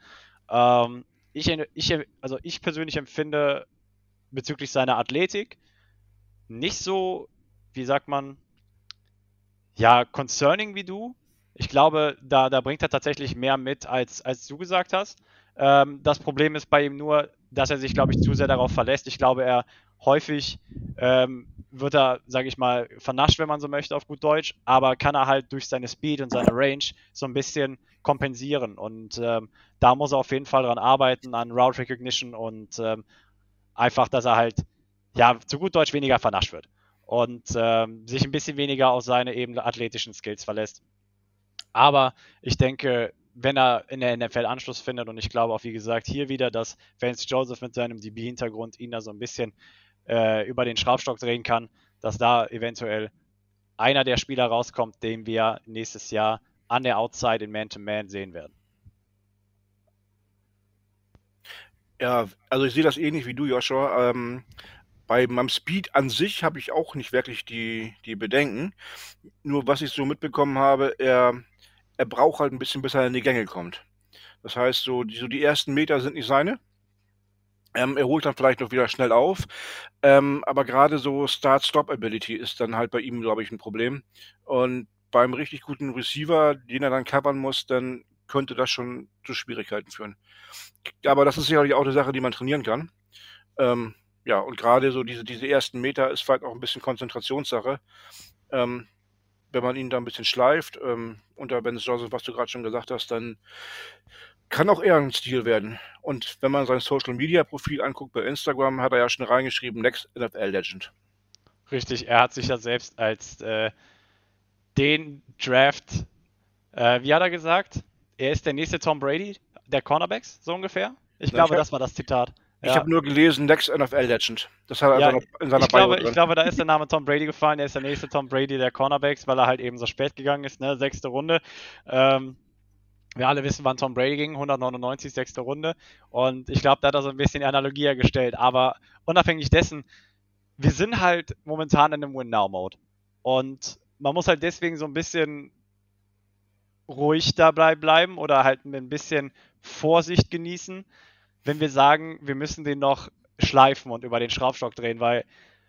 Ich persönlich empfinde bezüglich seiner Athletik nicht so, wie sagt man, ja, concerning wie du. Ich glaube, da bringt er tatsächlich mehr mit, als du gesagt hast. Das Problem ist bei ihm nur, dass er sich, glaube ich, zu sehr darauf verlässt. Ich glaube, er häufig wird er, sage ich mal, vernascht, wenn man so möchte, auf gut Deutsch, aber kann er halt durch seine Speed und seine Range so ein bisschen kompensieren. Und da muss er auf jeden Fall dran arbeiten, an Route Recognition und einfach, dass er halt, ja, zu gut Deutsch weniger vernascht wird und sich ein bisschen weniger auf seine eben athletischen Skills verlässt. Aber ich denke, wenn er in der NFL Anschluss findet, und ich glaube auch, wie gesagt, hier wieder, dass Vance Joseph mit seinem DB-Hintergrund ihn da so ein bisschen über den Schraubstock drehen kann, dass da eventuell einer der Spieler rauskommt, den wir nächstes Jahr an der Outside in Man-to-Man sehen werden. Ja, also ich sehe das ähnlich wie du, Joshua. Bei meinem Speed an sich habe ich auch nicht wirklich die Bedenken. Nur was ich so mitbekommen habe, er braucht halt ein bisschen, bis er in die Gänge kommt. Das heißt, die ersten Meter sind nicht seine. Er holt dann vielleicht noch wieder schnell auf. Aber gerade so Start-Stop-Ability ist dann halt bei ihm, glaube ich, ein Problem. Und beim richtig guten Receiver, den er dann covern muss, dann könnte das schon zu Schwierigkeiten führen. Aber das ist sicherlich auch eine Sache, die man trainieren kann. Ja, und gerade so diese ersten Meter ist vielleicht auch ein bisschen Konzentrationssache. Wenn man ihn da ein bisschen schleift, unter Ben Johnson, was du gerade schon gesagt hast, dann kann auch er ein Stil werden. Und wenn man sein Social-Media-Profil anguckt bei Instagram, hat er ja schon reingeschrieben, Next NFL Legend. Richtig, er hat sich ja selbst als den Draft, wie hat er gesagt? Er ist der nächste Tom Brady der Cornerbacks, so ungefähr. Ich glaube, das war das Zitat. Ich habe nur gelesen, Next NFL Legend. Das hat er Ja, in seiner Bio drin. ich glaube, da ist der Name Tom Brady gefallen. Er ist der nächste Tom Brady der Cornerbacks, weil er halt eben so spät gegangen ist, ne? 6. Runde. Wir alle wissen, wann Tom Brady ging, 199, 6. Runde. Und ich glaube, da hat er so ein bisschen die Analogie hergestellt. Aber unabhängig dessen, wir sind halt momentan in einem Win-Now-Mode. Und man muss halt deswegen so ein bisschen ruhig dabei bleiben oder halt mit ein bisschen Vorsicht genießen, wenn wir sagen, wir müssen den noch schleifen und über den Schraubstock drehen, weil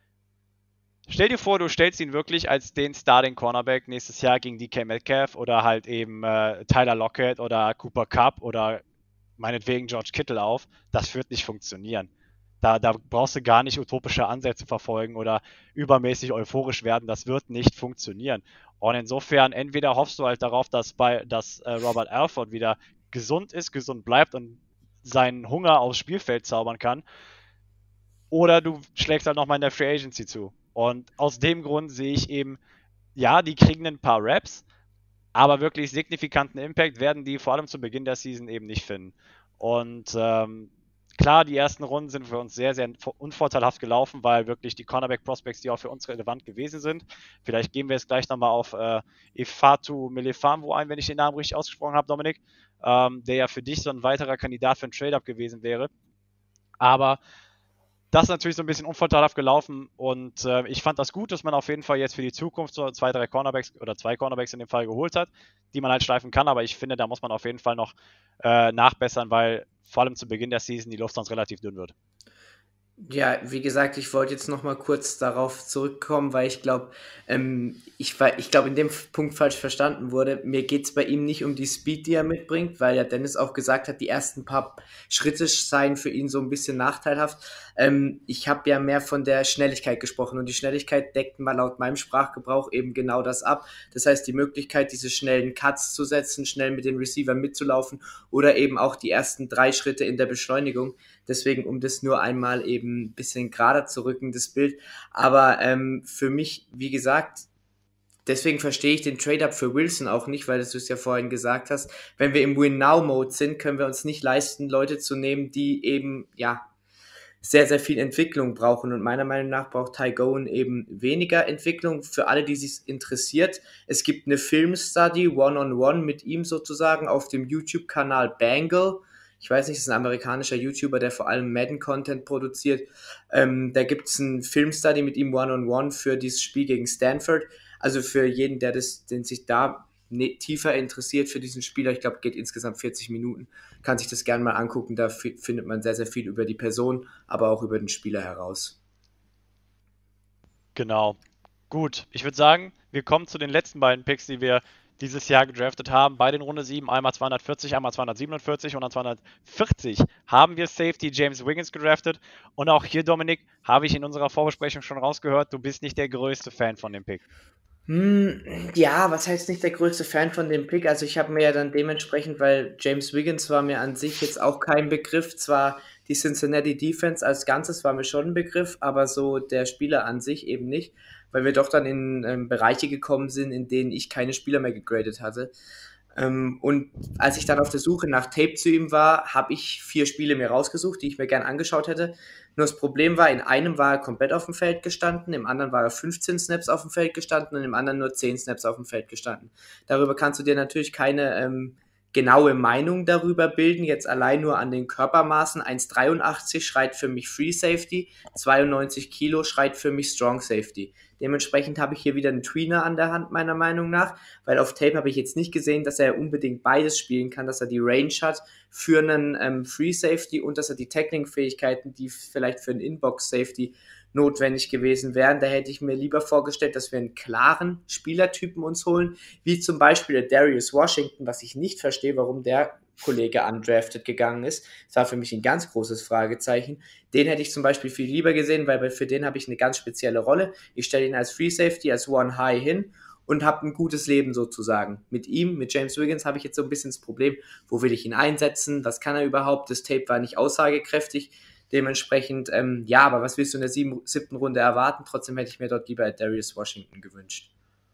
stell dir vor, du stellst ihn wirklich als den Starting Cornerback nächstes Jahr gegen DK Metcalf oder halt eben Tyler Lockett oder Cooper Kupp oder meinetwegen George Kittle auf. Das wird nicht funktionieren. Da brauchst du gar nicht utopische Ansätze verfolgen oder übermäßig euphorisch werden. Das wird nicht funktionieren. Und insofern, entweder hoffst du halt darauf, dass Robert Alford wieder gesund ist, gesund bleibt und seinen Hunger aufs Spielfeld zaubern kann, oder du schlägst halt nochmal in der Free Agency zu. Und aus dem Grund sehe ich eben, ja, die kriegen ein paar Raps, aber wirklich signifikanten Impact werden die vor allem zu Beginn der Season eben nicht finden. Und klar, die ersten Runden sind für uns sehr, sehr unvorteilhaft gelaufen, weil wirklich die Cornerback-Prospects, die auch für uns relevant gewesen sind. Vielleicht gehen wir jetzt gleich nochmal auf Ifatu Melifonwu ein, wenn ich den Namen richtig ausgesprochen habe, Dominik, der ja für dich so ein weiterer Kandidat für ein Trade-Up gewesen wäre. Aber das ist natürlich so ein bisschen unvorteilhaft gelaufen und ich fand das gut, dass man auf jeden Fall jetzt für die Zukunft so 2 Cornerbacks oder 2 Cornerbacks in dem Fall geholt hat, die man halt schleifen kann, aber ich finde, da muss man auf jeden Fall noch nachbessern, weil vor allem zu Beginn der Season die Luft sonst relativ dünn wird. Ja, wie gesagt, ich wollte jetzt noch mal kurz darauf zurückkommen, weil ich glaube, ich glaube, in dem Punkt falsch verstanden wurde. Mir geht es bei ihm nicht um die Speed, die er mitbringt, weil ja Dennis auch gesagt hat, die ersten paar Schritte seien für ihn so ein bisschen nachteilhaft. Ich habe ja mehr von der Schnelligkeit gesprochen und die Schnelligkeit deckt mal laut meinem Sprachgebrauch eben genau das ab. Das heißt, die Möglichkeit, diese schnellen Cuts zu setzen, schnell mit den Receivern mitzulaufen oder eben auch die ersten 3 Schritte in der Beschleunigung. Deswegen, um das nur einmal eben ein bisschen gerader zu rücken, das Bild. Aber für mich, wie gesagt, deswegen verstehe ich den Trade-Up für Wilson auch nicht, weil du es ja vorhin gesagt hast. Wenn wir im Win-Now-Mode sind, können wir uns nicht leisten, Leute zu nehmen, die eben, ja, sehr, sehr viel Entwicklung brauchen. Und meiner Meinung nach braucht Ty Gowan eben weniger Entwicklung. Für alle, die sich interessiert, es gibt eine Film-Study, One-on-One mit ihm sozusagen, auf dem YouTube-Kanal Bangle. Ich weiß nicht, das ist ein amerikanischer YouTuber, der vor allem Madden-Content produziert. Da gibt es einen Film-Study mit ihm One-on-One für dieses Spiel gegen Stanford. Also für jeden, den sich da tiefer interessiert für diesen Spieler, ich glaube, geht insgesamt 40 Minuten, kann sich das gerne mal angucken. Da findet man sehr, sehr viel über die Person, aber auch über den Spieler heraus. Genau. Gut, ich würde sagen, wir kommen zu den letzten beiden Picks, die wir dieses Jahr gedraftet haben. Bei den Runde 7, einmal 240, einmal 247 und an 240 haben wir Safety James Wiggins gedraftet. Und auch hier, Dominik, habe ich in unserer Vorbesprechung schon rausgehört, du bist nicht der größte Fan von dem Pick. Ja, was heißt nicht der größte Fan von dem Pick? Also ich habe mir ja dann dementsprechend, weil James Wiggins war mir an sich jetzt auch kein Begriff, zwar die Cincinnati Defense als Ganzes war mir schon ein Begriff, aber so der Spieler an sich eben nicht, weil wir doch dann in Bereiche gekommen sind, in denen ich keine Spieler mehr gegradet hatte. Und als ich dann auf der Suche nach Tape zu ihm war, habe ich 4 Spiele mir rausgesucht, die ich mir gern angeschaut hätte. Nur das Problem war, in einem war er komplett auf dem Feld gestanden, im anderen war er 15 Snaps auf dem Feld gestanden und im anderen nur 10 Snaps auf dem Feld gestanden. Darüber kannst du dir natürlich genaue Meinung darüber bilden, jetzt allein nur an den Körpermaßen. 1,83 schreit für mich Free Safety, 92 Kilo schreit für mich Strong Safety. Dementsprechend habe ich hier wieder einen Tweener an der Hand, meiner Meinung nach, weil auf Tape habe ich jetzt nicht gesehen, dass er unbedingt beides spielen kann, dass er die Range hat für einen Free Safety und dass er die Tackling-Fähigkeiten, die vielleicht für einen Inbox Safety notwendig gewesen wären. Da hätte ich mir lieber vorgestellt, dass wir einen klaren Spielertypen uns holen, wie zum Beispiel der Darius Washington, was ich nicht verstehe, warum der Kollege undrafted gegangen ist. Das war für mich ein ganz großes Fragezeichen. Den hätte ich zum Beispiel viel lieber gesehen, weil für den habe ich eine ganz spezielle Rolle. Ich stelle ihn als Free Safety, als One High hin und habe ein gutes Leben sozusagen. Mit ihm, mit James Wiggins, habe ich jetzt so ein bisschen das Problem, wo will ich ihn einsetzen, was kann er überhaupt? Das Tape war nicht aussagekräftig. Dementsprechend, ja, aber was willst du in der 7. Runde erwarten? Trotzdem hätte ich mir dort lieber Darius Washington gewünscht.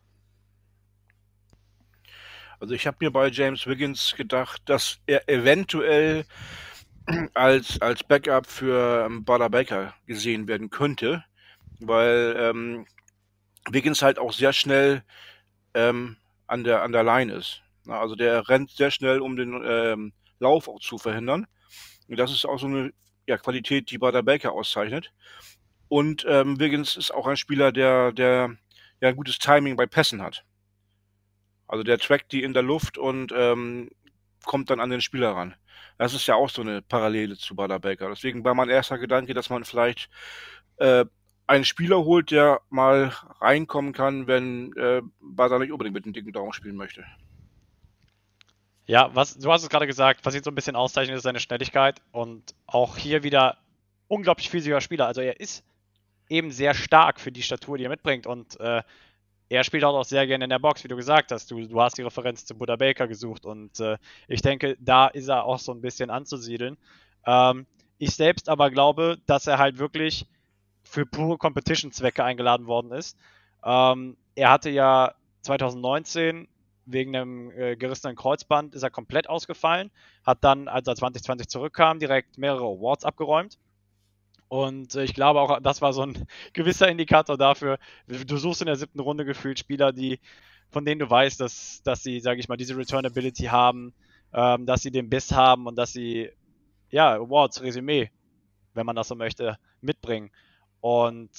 Also ich habe mir bei James Wiggins gedacht, dass er eventuell als Backup für Buda Baker gesehen werden könnte, weil Wiggins halt auch sehr schnell an der Line ist. Also der rennt sehr schnell, um den Lauf auch zu verhindern. Und das ist auch so eine Qualität, die Buda Baker auszeichnet. Und Wiggins ist auch ein Spieler, der ein gutes Timing bei Pässen hat. Also der trackt die in der Luft und kommt dann an den Spieler ran. Das ist ja auch so eine Parallele zu Buda Baker. Deswegen war mein erster Gedanke, dass man vielleicht einen Spieler holt, der mal reinkommen kann, wenn Buda nicht unbedingt mit dem dicken Daumen spielen möchte. Ja, du hast es gerade gesagt, was ihn so ein bisschen auszeichnet, ist seine Schnelligkeit und auch hier wieder unglaublich physiker Spieler. Also er ist eben sehr stark für die Statur, die er mitbringt und er spielt auch sehr gerne in der Box, wie du gesagt hast. Du hast die Referenz zu Buda Baker gesucht und ich denke, da ist er auch so ein bisschen anzusiedeln. Ich selbst aber glaube, dass er halt wirklich für pure Competition-Zwecke eingeladen worden ist. Er hatte ja 2019 wegen einem gerissenen Kreuzband ist er komplett ausgefallen, hat dann, als er 2020 zurückkam, direkt mehrere Awards abgeräumt. Und ich glaube auch, das war so ein gewisser Indikator dafür. Du suchst in der 7. Runde gefühlt Spieler, von denen du weißt, dass sie, sage ich mal, diese Returnability haben, dass sie den Biss haben und dass sie, ja, Awards, Resümee, wenn man das so möchte, mitbringen. Und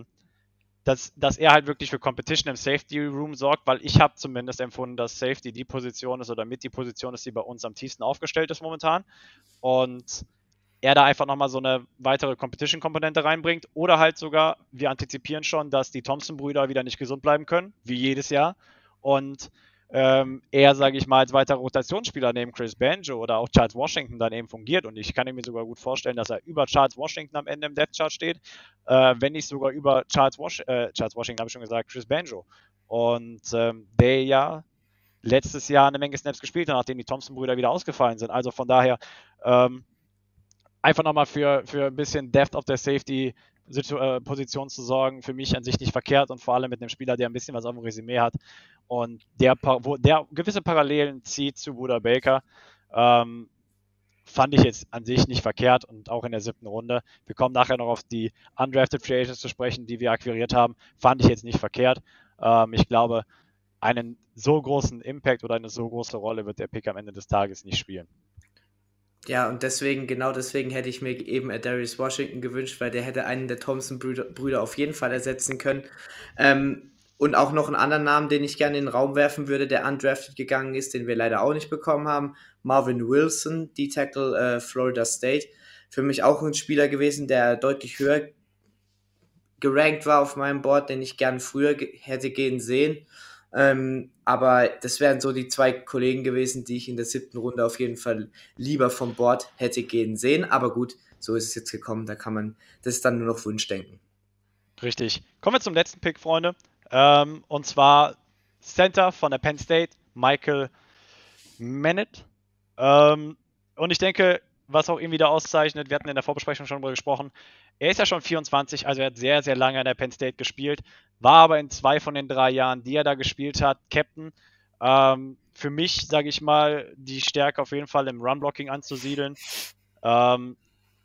dass er halt wirklich für Competition im Safety Room sorgt, weil ich habe zumindest empfunden, dass Safety die Position ist oder mit die Position ist, die bei uns am tiefsten aufgestellt ist momentan. Und er da einfach nochmal so eine weitere Competition-Komponente reinbringt oder halt sogar, wir antizipieren schon, dass die Thompson-Brüder wieder nicht gesund bleiben können, wie jedes Jahr. Und er, sage ich mal, als weiterer Rotationsspieler neben Chris Banjo oder auch Charles Washington dann eben fungiert. Und ich kann mir sogar gut vorstellen, dass er über Charles Washington am Ende im Depth Chart steht, wenn nicht sogar über Charles Washington, habe ich schon gesagt, Chris Banjo. Und der ja letztes Jahr eine Menge Snaps gespielt hat, nachdem die Thompson-Brüder wieder ausgefallen sind. Also von daher einfach nochmal für ein bisschen Depth auf der Safety-Position zu sorgen, für mich an sich nicht verkehrt und vor allem mit einem Spieler, der ein bisschen was auf dem Resümee hat und der gewisse Parallelen zieht zu Buda Baker, fand ich jetzt an sich nicht verkehrt und auch in der 7. Runde. Wir kommen nachher noch auf die Undrafted Free Agents zu sprechen, die wir akquiriert haben, fand ich jetzt nicht verkehrt. Ich glaube, einen so großen Impact oder eine so große Rolle wird der Pick am Ende des Tages nicht spielen. Ja, und genau deswegen hätte ich mir eben Darius Washington gewünscht, weil der hätte einen der Thompson-Brüder auf jeden Fall ersetzen können. Und auch noch einen anderen Namen, den ich gerne in den Raum werfen würde, der undrafted gegangen ist, den wir leider auch nicht bekommen haben. Marvin Wilson, D-Tackle Florida State. Für mich auch ein Spieler gewesen, der deutlich höher gerankt war auf meinem Board, den ich gern früher hätte gehen sehen. Aber das wären so die 2 Kollegen gewesen, die ich in der 7. Runde auf jeden Fall lieber vom Board hätte gehen sehen. Aber gut, so ist es jetzt gekommen. Das ist dann nur noch Wunschdenken. Richtig. Kommen wir zum letzten Pick, Freunde. Und zwar Center von der Penn State, Michael Menet. Und ich denke, was auch ihn wieder auszeichnet, wir hatten in der Vorbesprechung schon darüber gesprochen, er ist ja schon 24, also er hat sehr, sehr lange an der Penn State gespielt, war aber in 2 von den 3 Jahren, die er da gespielt hat, Captain. Für mich, sage ich mal, die Stärke auf jeden Fall im Run-Blocking anzusiedeln.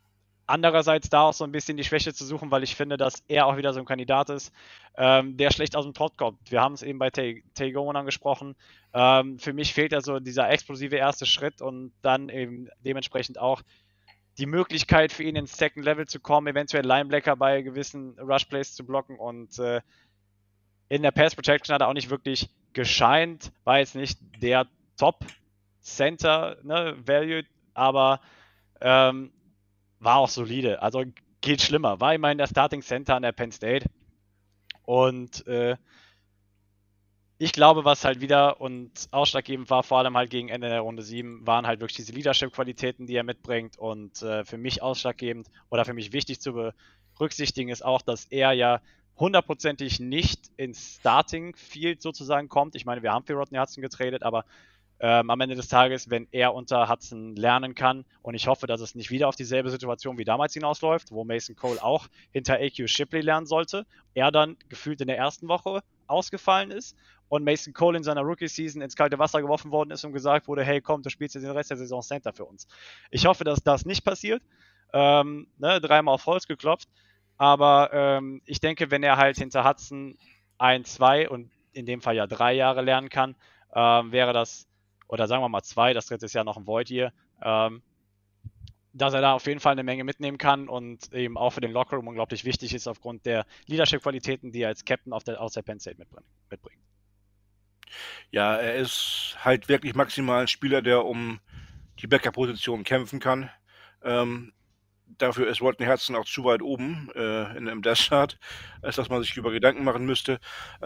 Andererseits da auch so ein bisschen die Schwäche zu suchen, weil ich finde, dass er auch wieder so ein Kandidat ist, der schlecht aus dem Trott kommt. Wir haben es eben bei Taegon angesprochen. Für mich fehlt ja so dieser explosive erste Schritt und dann eben dementsprechend auch die Möglichkeit für ihn ins Second Level zu kommen, eventuell Lineblocker bei gewissen Rush-Plays zu blocken und in der Pass Protection hat er auch nicht wirklich gescheint, war jetzt nicht der Top-Center, ne, Value, aber war auch solide. Also geht schlimmer. War immerhin der Starting Center an der Penn State. Und ich glaube, was halt wieder und ausschlaggebend war, vor allem halt gegen Ende der Runde 7, waren halt wirklich diese Leadership-Qualitäten, die er mitbringt. Und für mich ausschlaggebend oder für mich wichtig zu berücksichtigen ist auch, dass er ja hundertprozentig nicht ins Starting-Field sozusagen kommt. Ich meine, wir haben für Rodney Hudson getradet, aber am Ende des Tages, wenn er unter Hudson lernen kann, und ich hoffe, dass es nicht wieder auf dieselbe Situation wie damals hinausläuft, wo Mason Cole auch hinter AQ Shipley lernen sollte, er dann gefühlt in der ersten Woche ausgefallen ist und Mason Cole in seiner Rookie-Season ins kalte Wasser geworfen worden ist und gesagt wurde, hey komm, du spielst jetzt den Rest der Saison Center für uns. Ich hoffe, dass das nicht passiert. Dreimal auf Holz geklopft, aber ich denke, wenn er halt hinter Hudson 1, 2 und in dem Fall ja 3 Jahre lernen kann, wäre das, oder sagen wir mal 2, das dritte ist ja noch ein Void hier, dass er da auf jeden Fall eine Menge mitnehmen kann und eben auch für den Lockerroom unglaublich wichtig ist aufgrund der Leadership-Qualitäten, die er als Captain aus der Penn State mitbringt. Ja, er ist halt wirklich maximal ein Spieler, der um die Backup-Position kämpfen kann. Dafür ist Rodney Hudson auch zu weit oben im Death Chart, als dass man sich über Gedanken machen müsste.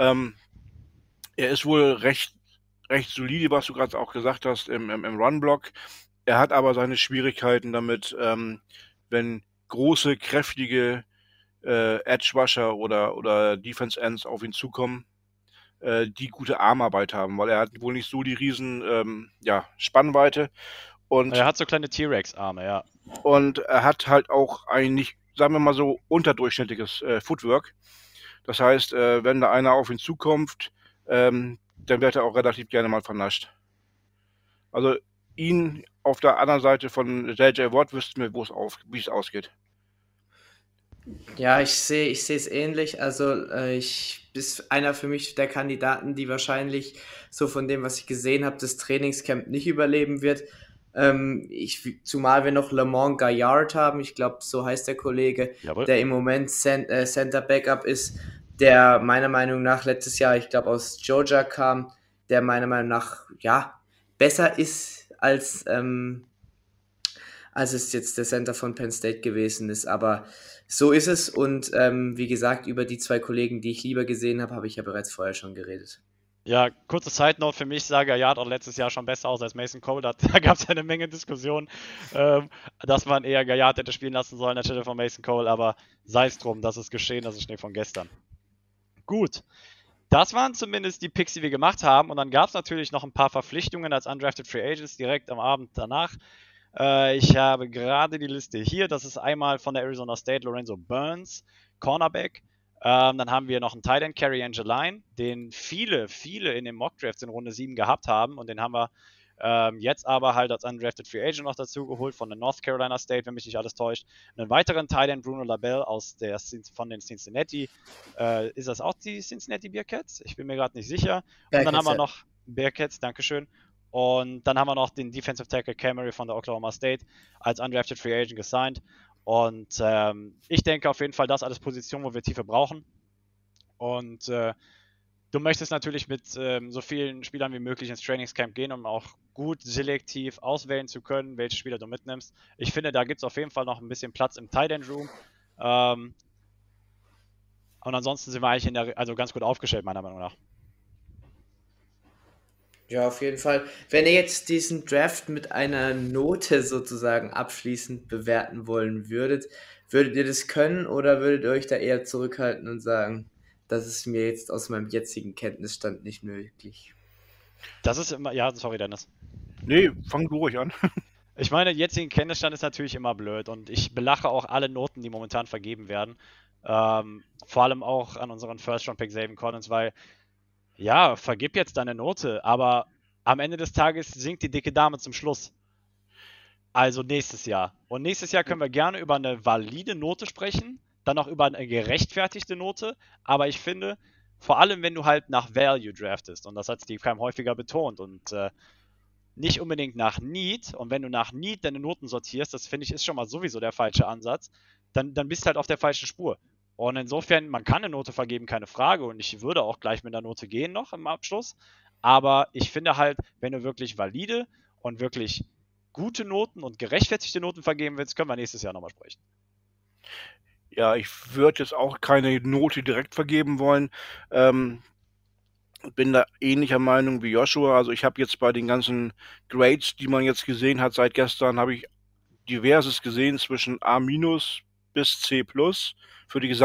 Er ist wohl recht solide, was du gerade auch gesagt hast, im Run-Block. Er hat aber seine Schwierigkeiten damit, wenn große, kräftige Edge-Rusher oder Defense-Ends auf ihn zukommen, die gute Armarbeit haben, weil er hat wohl nicht so die riesen Spannweite. Und er hat so kleine T-Rex-Arme, ja. Und er hat halt auch ein nicht, sagen wir mal so, unterdurchschnittliches Footwork. Das heißt, wenn da einer auf ihn zukommt, dann wird er auch relativ gerne mal vernascht. Also ihn auf der anderen Seite von J.J. Watt wüssten wir, wie es ausgeht. Ja, ich sehe es ähnlich. Also ich ist einer für mich der Kandidaten, die wahrscheinlich so von dem, was ich gesehen habe, das Trainingscamp nicht überleben wird. Zumal wir noch Lamont Gaillard haben, ich glaube, so heißt der Kollege, Jawohl. Der im Moment Center Backup ist, der meiner Meinung nach letztes Jahr, ich glaube, aus Georgia kam, der meiner Meinung nach, ja, besser ist als es jetzt der Center von Penn State gewesen ist. Aber so ist es. Und wie gesagt, über die 2 Kollegen, die ich lieber gesehen habe, habe ich ja bereits vorher schon geredet. Ja, kurze Side-Note für mich, sah Gaillard auch letztes Jahr schon besser aus als Mason Cole. Da gab es ja eine Menge Diskussionen, dass man eher Gaillard hätte spielen lassen sollen anstelle von Mason Cole, aber sei es drum, das ist geschehen, das ist Schnee von gestern. Gut, das waren zumindest die Picks, die wir gemacht haben, und dann gab es natürlich noch ein paar Verpflichtungen als Undrafted Free Agents direkt am Abend danach. Ich habe gerade die Liste hier, das ist einmal von der Arizona State Lorenzo Burns, Cornerback. Dann haben wir noch einen Tight End, Kerry Angeline, den viele in den Mock Drafts in Runde 7 gehabt haben, und den haben wir jetzt aber halt als Undrafted Free Agent noch dazu geholt von der North Carolina State, wenn mich nicht alles täuscht. Einen weiteren Tight End, Bruno Labelle von den Cincinnati. Ist das auch die Cincinnati Bearcats? Ich bin mir gerade nicht sicher. Und dann haben wir noch Bearcats, Dankeschön. Und dann haben wir noch den Defensive Tackle Camry von der Oklahoma State als Undrafted Free Agent gesigned. Und ich denke auf jeden Fall, das alles Positionen, wo wir Tiefe brauchen. Und du möchtest natürlich mit so vielen Spielern wie möglich ins Trainingscamp gehen, um auch gut selektiv auswählen zu können, welche Spieler du mitnimmst. Ich finde, da gibt es auf jeden Fall noch ein bisschen Platz im Tight End Room. Und ansonsten sind wir eigentlich also ganz gut aufgestellt, meiner Meinung nach. Ja, auf jeden Fall. Wenn ihr jetzt diesen Draft mit einer Note sozusagen abschließend bewerten wollen würdet ihr das können oder würdet ihr euch da eher zurückhalten und sagen, das ist mir jetzt aus meinem jetzigen Kenntnisstand nicht möglich? Das ist immer, ja, sorry Dennis. Nee, fang du ruhig an. Ich meine, jetzigen Kenntnisstand ist natürlich immer blöd und ich belache auch alle Noten, die momentan vergeben werden. Vor allem auch an unseren First-Round-Pick Zaven Collins, weil ja, vergib jetzt deine Note, aber am Ende des Tages singt die dicke Dame zum Schluss. Also nächstes Jahr. Und nächstes Jahr können wir gerne über eine valide Note sprechen, dann auch über eine gerechtfertigte Note. Aber ich finde, vor allem wenn du halt nach Value draftest, und das hat Steve Keim häufiger betont, und nicht unbedingt nach Need, und wenn du nach Need deine Noten sortierst, das finde ich ist schon mal sowieso der falsche Ansatz, dann bist du halt auf der falschen Spur. Und insofern, man kann eine Note vergeben, keine Frage, und ich würde auch gleich mit einer Note gehen noch im Abschluss. Aber ich finde halt, wenn du wirklich valide und wirklich gute Noten und gerechtfertigte Noten vergeben willst, können wir nächstes Jahr nochmal sprechen. Ja, ich würde jetzt auch keine Note direkt vergeben wollen. Bin da ähnlicher Meinung wie Joshua. Also ich habe jetzt bei den ganzen Grades, die man jetzt gesehen hat seit gestern, habe ich diverses gesehen zwischen A- bis C+ für die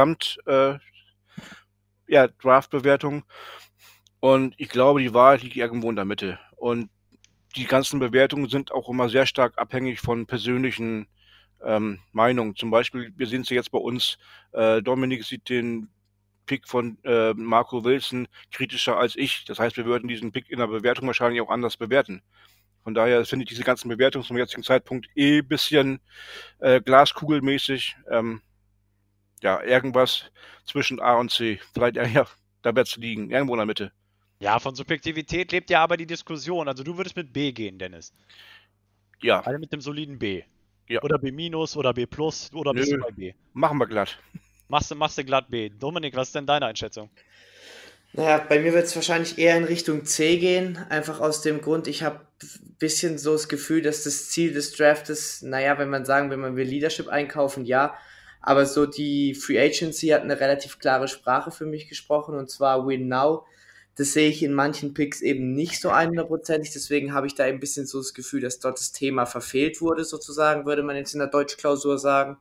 Draft-Bewertung. Und ich glaube, die Wahrheit liegt irgendwo in der Mitte. Und die ganzen Bewertungen sind auch immer sehr stark abhängig von persönlichen Meinungen. Zum Beispiel, wir sehen es ja jetzt bei uns, Dominik sieht den Pick von Marco Wilson kritischer als ich. Das heißt, wir würden diesen Pick in der Bewertung wahrscheinlich auch anders bewerten. Von daher finde ich diese ganzen Bewertungen zum jetzigen Zeitpunkt ein bisschen glaskugelmäßig. Irgendwas zwischen A und C. Vielleicht da wird es liegen. Irgendwo in der Mitte. Ja, von Subjektivität lebt ja aber die Diskussion. Also du würdest mit B gehen, Dennis. Ja. Also mit dem soliden B. Ja. Oder B- oder B+, oder bist du bei B? Machen wir glatt. Machst du glatt B. Dominik, was ist denn deine Einschätzung? Naja, bei mir wird es wahrscheinlich eher in Richtung C gehen, einfach aus dem Grund, ich habe ein bisschen so das Gefühl, dass das Ziel des Draftes, naja, wenn man will Leadership einkaufen, ja, aber so die Free Agency hat eine relativ klare Sprache für mich gesprochen, und zwar Win Now. Das sehe ich in manchen Picks eben nicht so 100%ig, deswegen habe ich da ein bisschen so das Gefühl, dass dort das Thema verfehlt wurde, sozusagen, würde man jetzt in der Deutschklausur sagen.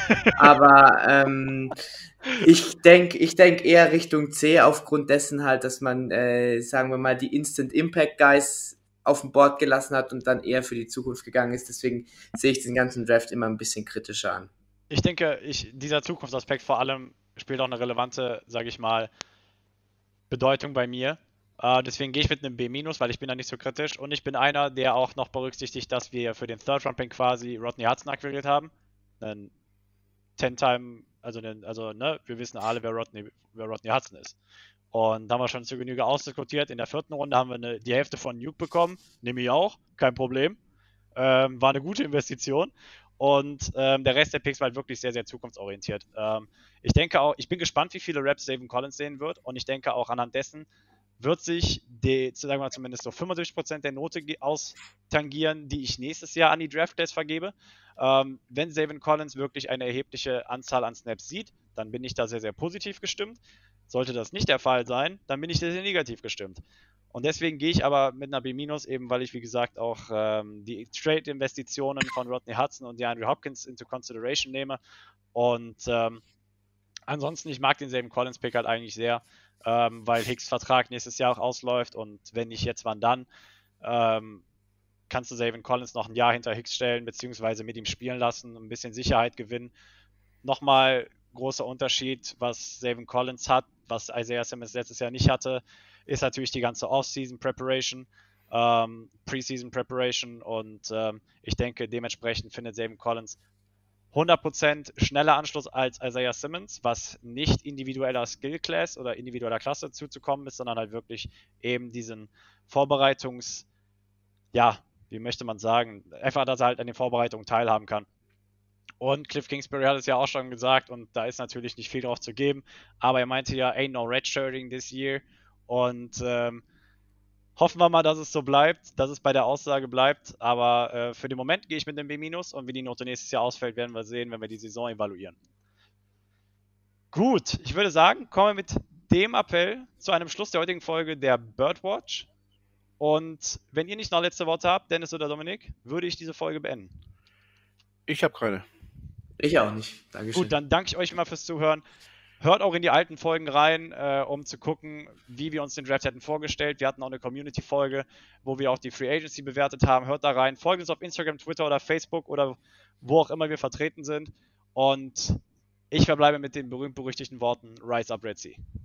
Aber ich denke eher Richtung C, aufgrund dessen halt, dass man, sagen wir mal, die Instant Impact Guys auf dem Board gelassen hat und dann eher für die Zukunft gegangen ist. Deswegen sehe ich den ganzen Draft immer ein bisschen kritischer an. Ich denke, dieser Zukunftsaspekt vor allem spielt auch eine relevante, sage ich mal, Bedeutung bei mir. Deswegen gehe ich mit einem B-, weil ich bin da nicht so kritisch. Und ich bin einer, der auch noch berücksichtigt, dass wir für den Third-Round-Pick quasi Rodney Hudson akquiriert haben. Einen 10-Time, wir wissen alle, wer Rodney Hudson ist. Und da haben wir schon zu Genüge ausdiskutiert. In der 4. Runde haben wir die Hälfte von Nuke bekommen. Nehme ich auch, kein Problem. War eine gute Investition. Und der Rest der Picks war halt wirklich sehr, sehr zukunftsorientiert. Ich denke auch, ich bin gespannt, wie viele Raps Zaven Collins sehen wird. Und ich denke auch anhand dessen wird sich sagen wir zumindest so 75% der Note austangieren, die ich nächstes Jahr an die Draft Days vergebe. Wenn Zaven Collins wirklich eine erhebliche Anzahl an Snaps sieht, dann bin ich da sehr, sehr positiv gestimmt. Sollte das nicht der Fall sein, dann bin ich sehr, sehr negativ gestimmt. Und deswegen gehe ich aber mit einer B-, eben weil ich, wie gesagt, auch die Trade-Investitionen von Rodney Hudson und DeAndre Hopkins into consideration nehme. Und ansonsten, ich mag den Zaven Collins-Pick halt eigentlich sehr, weil Hicks Vertrag nächstes Jahr auch ausläuft, und wenn nicht jetzt, wann dann, kannst du Zaven Collins noch ein Jahr hinter Hicks stellen, beziehungsweise mit ihm spielen lassen, ein bisschen Sicherheit gewinnen. Nochmal großer Unterschied, was Zaven Collins hat, was Isaiah Simmons letztes Jahr nicht hatte, ist natürlich die ganze Off-Season Preparation, Preseason Preparation, und ich denke, dementsprechend findet Zaven Collins 100% schneller Anschluss als Isaiah Simmons, was nicht individueller Skill-Class oder individueller Klasse zuzukommen ist, sondern halt wirklich eben diesen wie möchte man sagen, einfach, dass er halt an den Vorbereitungen teilhaben kann. Und Cliff Kingsbury hat es ja auch schon gesagt, und da ist natürlich nicht viel drauf zu geben, aber er meinte ja, ain't no redshirting this year, und hoffen wir mal, dass es so bleibt, dass es bei der Aussage bleibt, aber für den Moment gehe ich mit dem B-, und wie die Note nächstes Jahr ausfällt, werden wir sehen, wenn wir die Saison evaluieren. Gut, ich würde sagen, kommen wir mit dem Appell zu einem Schluss der heutigen Folge der Birdwatch, und wenn ihr nicht noch letzte Worte habt, Dennis oder Dominik, würde ich diese Folge beenden. Ich habe keine. Ich auch nicht. Dankeschön. Gut, dann danke ich euch mal fürs Zuhören. Hört auch in die alten Folgen rein, um zu gucken, wie wir uns den Draft hätten vorgestellt. Wir hatten auch eine Community-Folge, wo wir auch die Free Agency bewertet haben. Hört da rein. Folgt uns auf Instagram, Twitter oder Facebook oder wo auch immer wir vertreten sind. Und ich verbleibe mit den berühmt-berüchtigten Worten Rise Up Red Sea.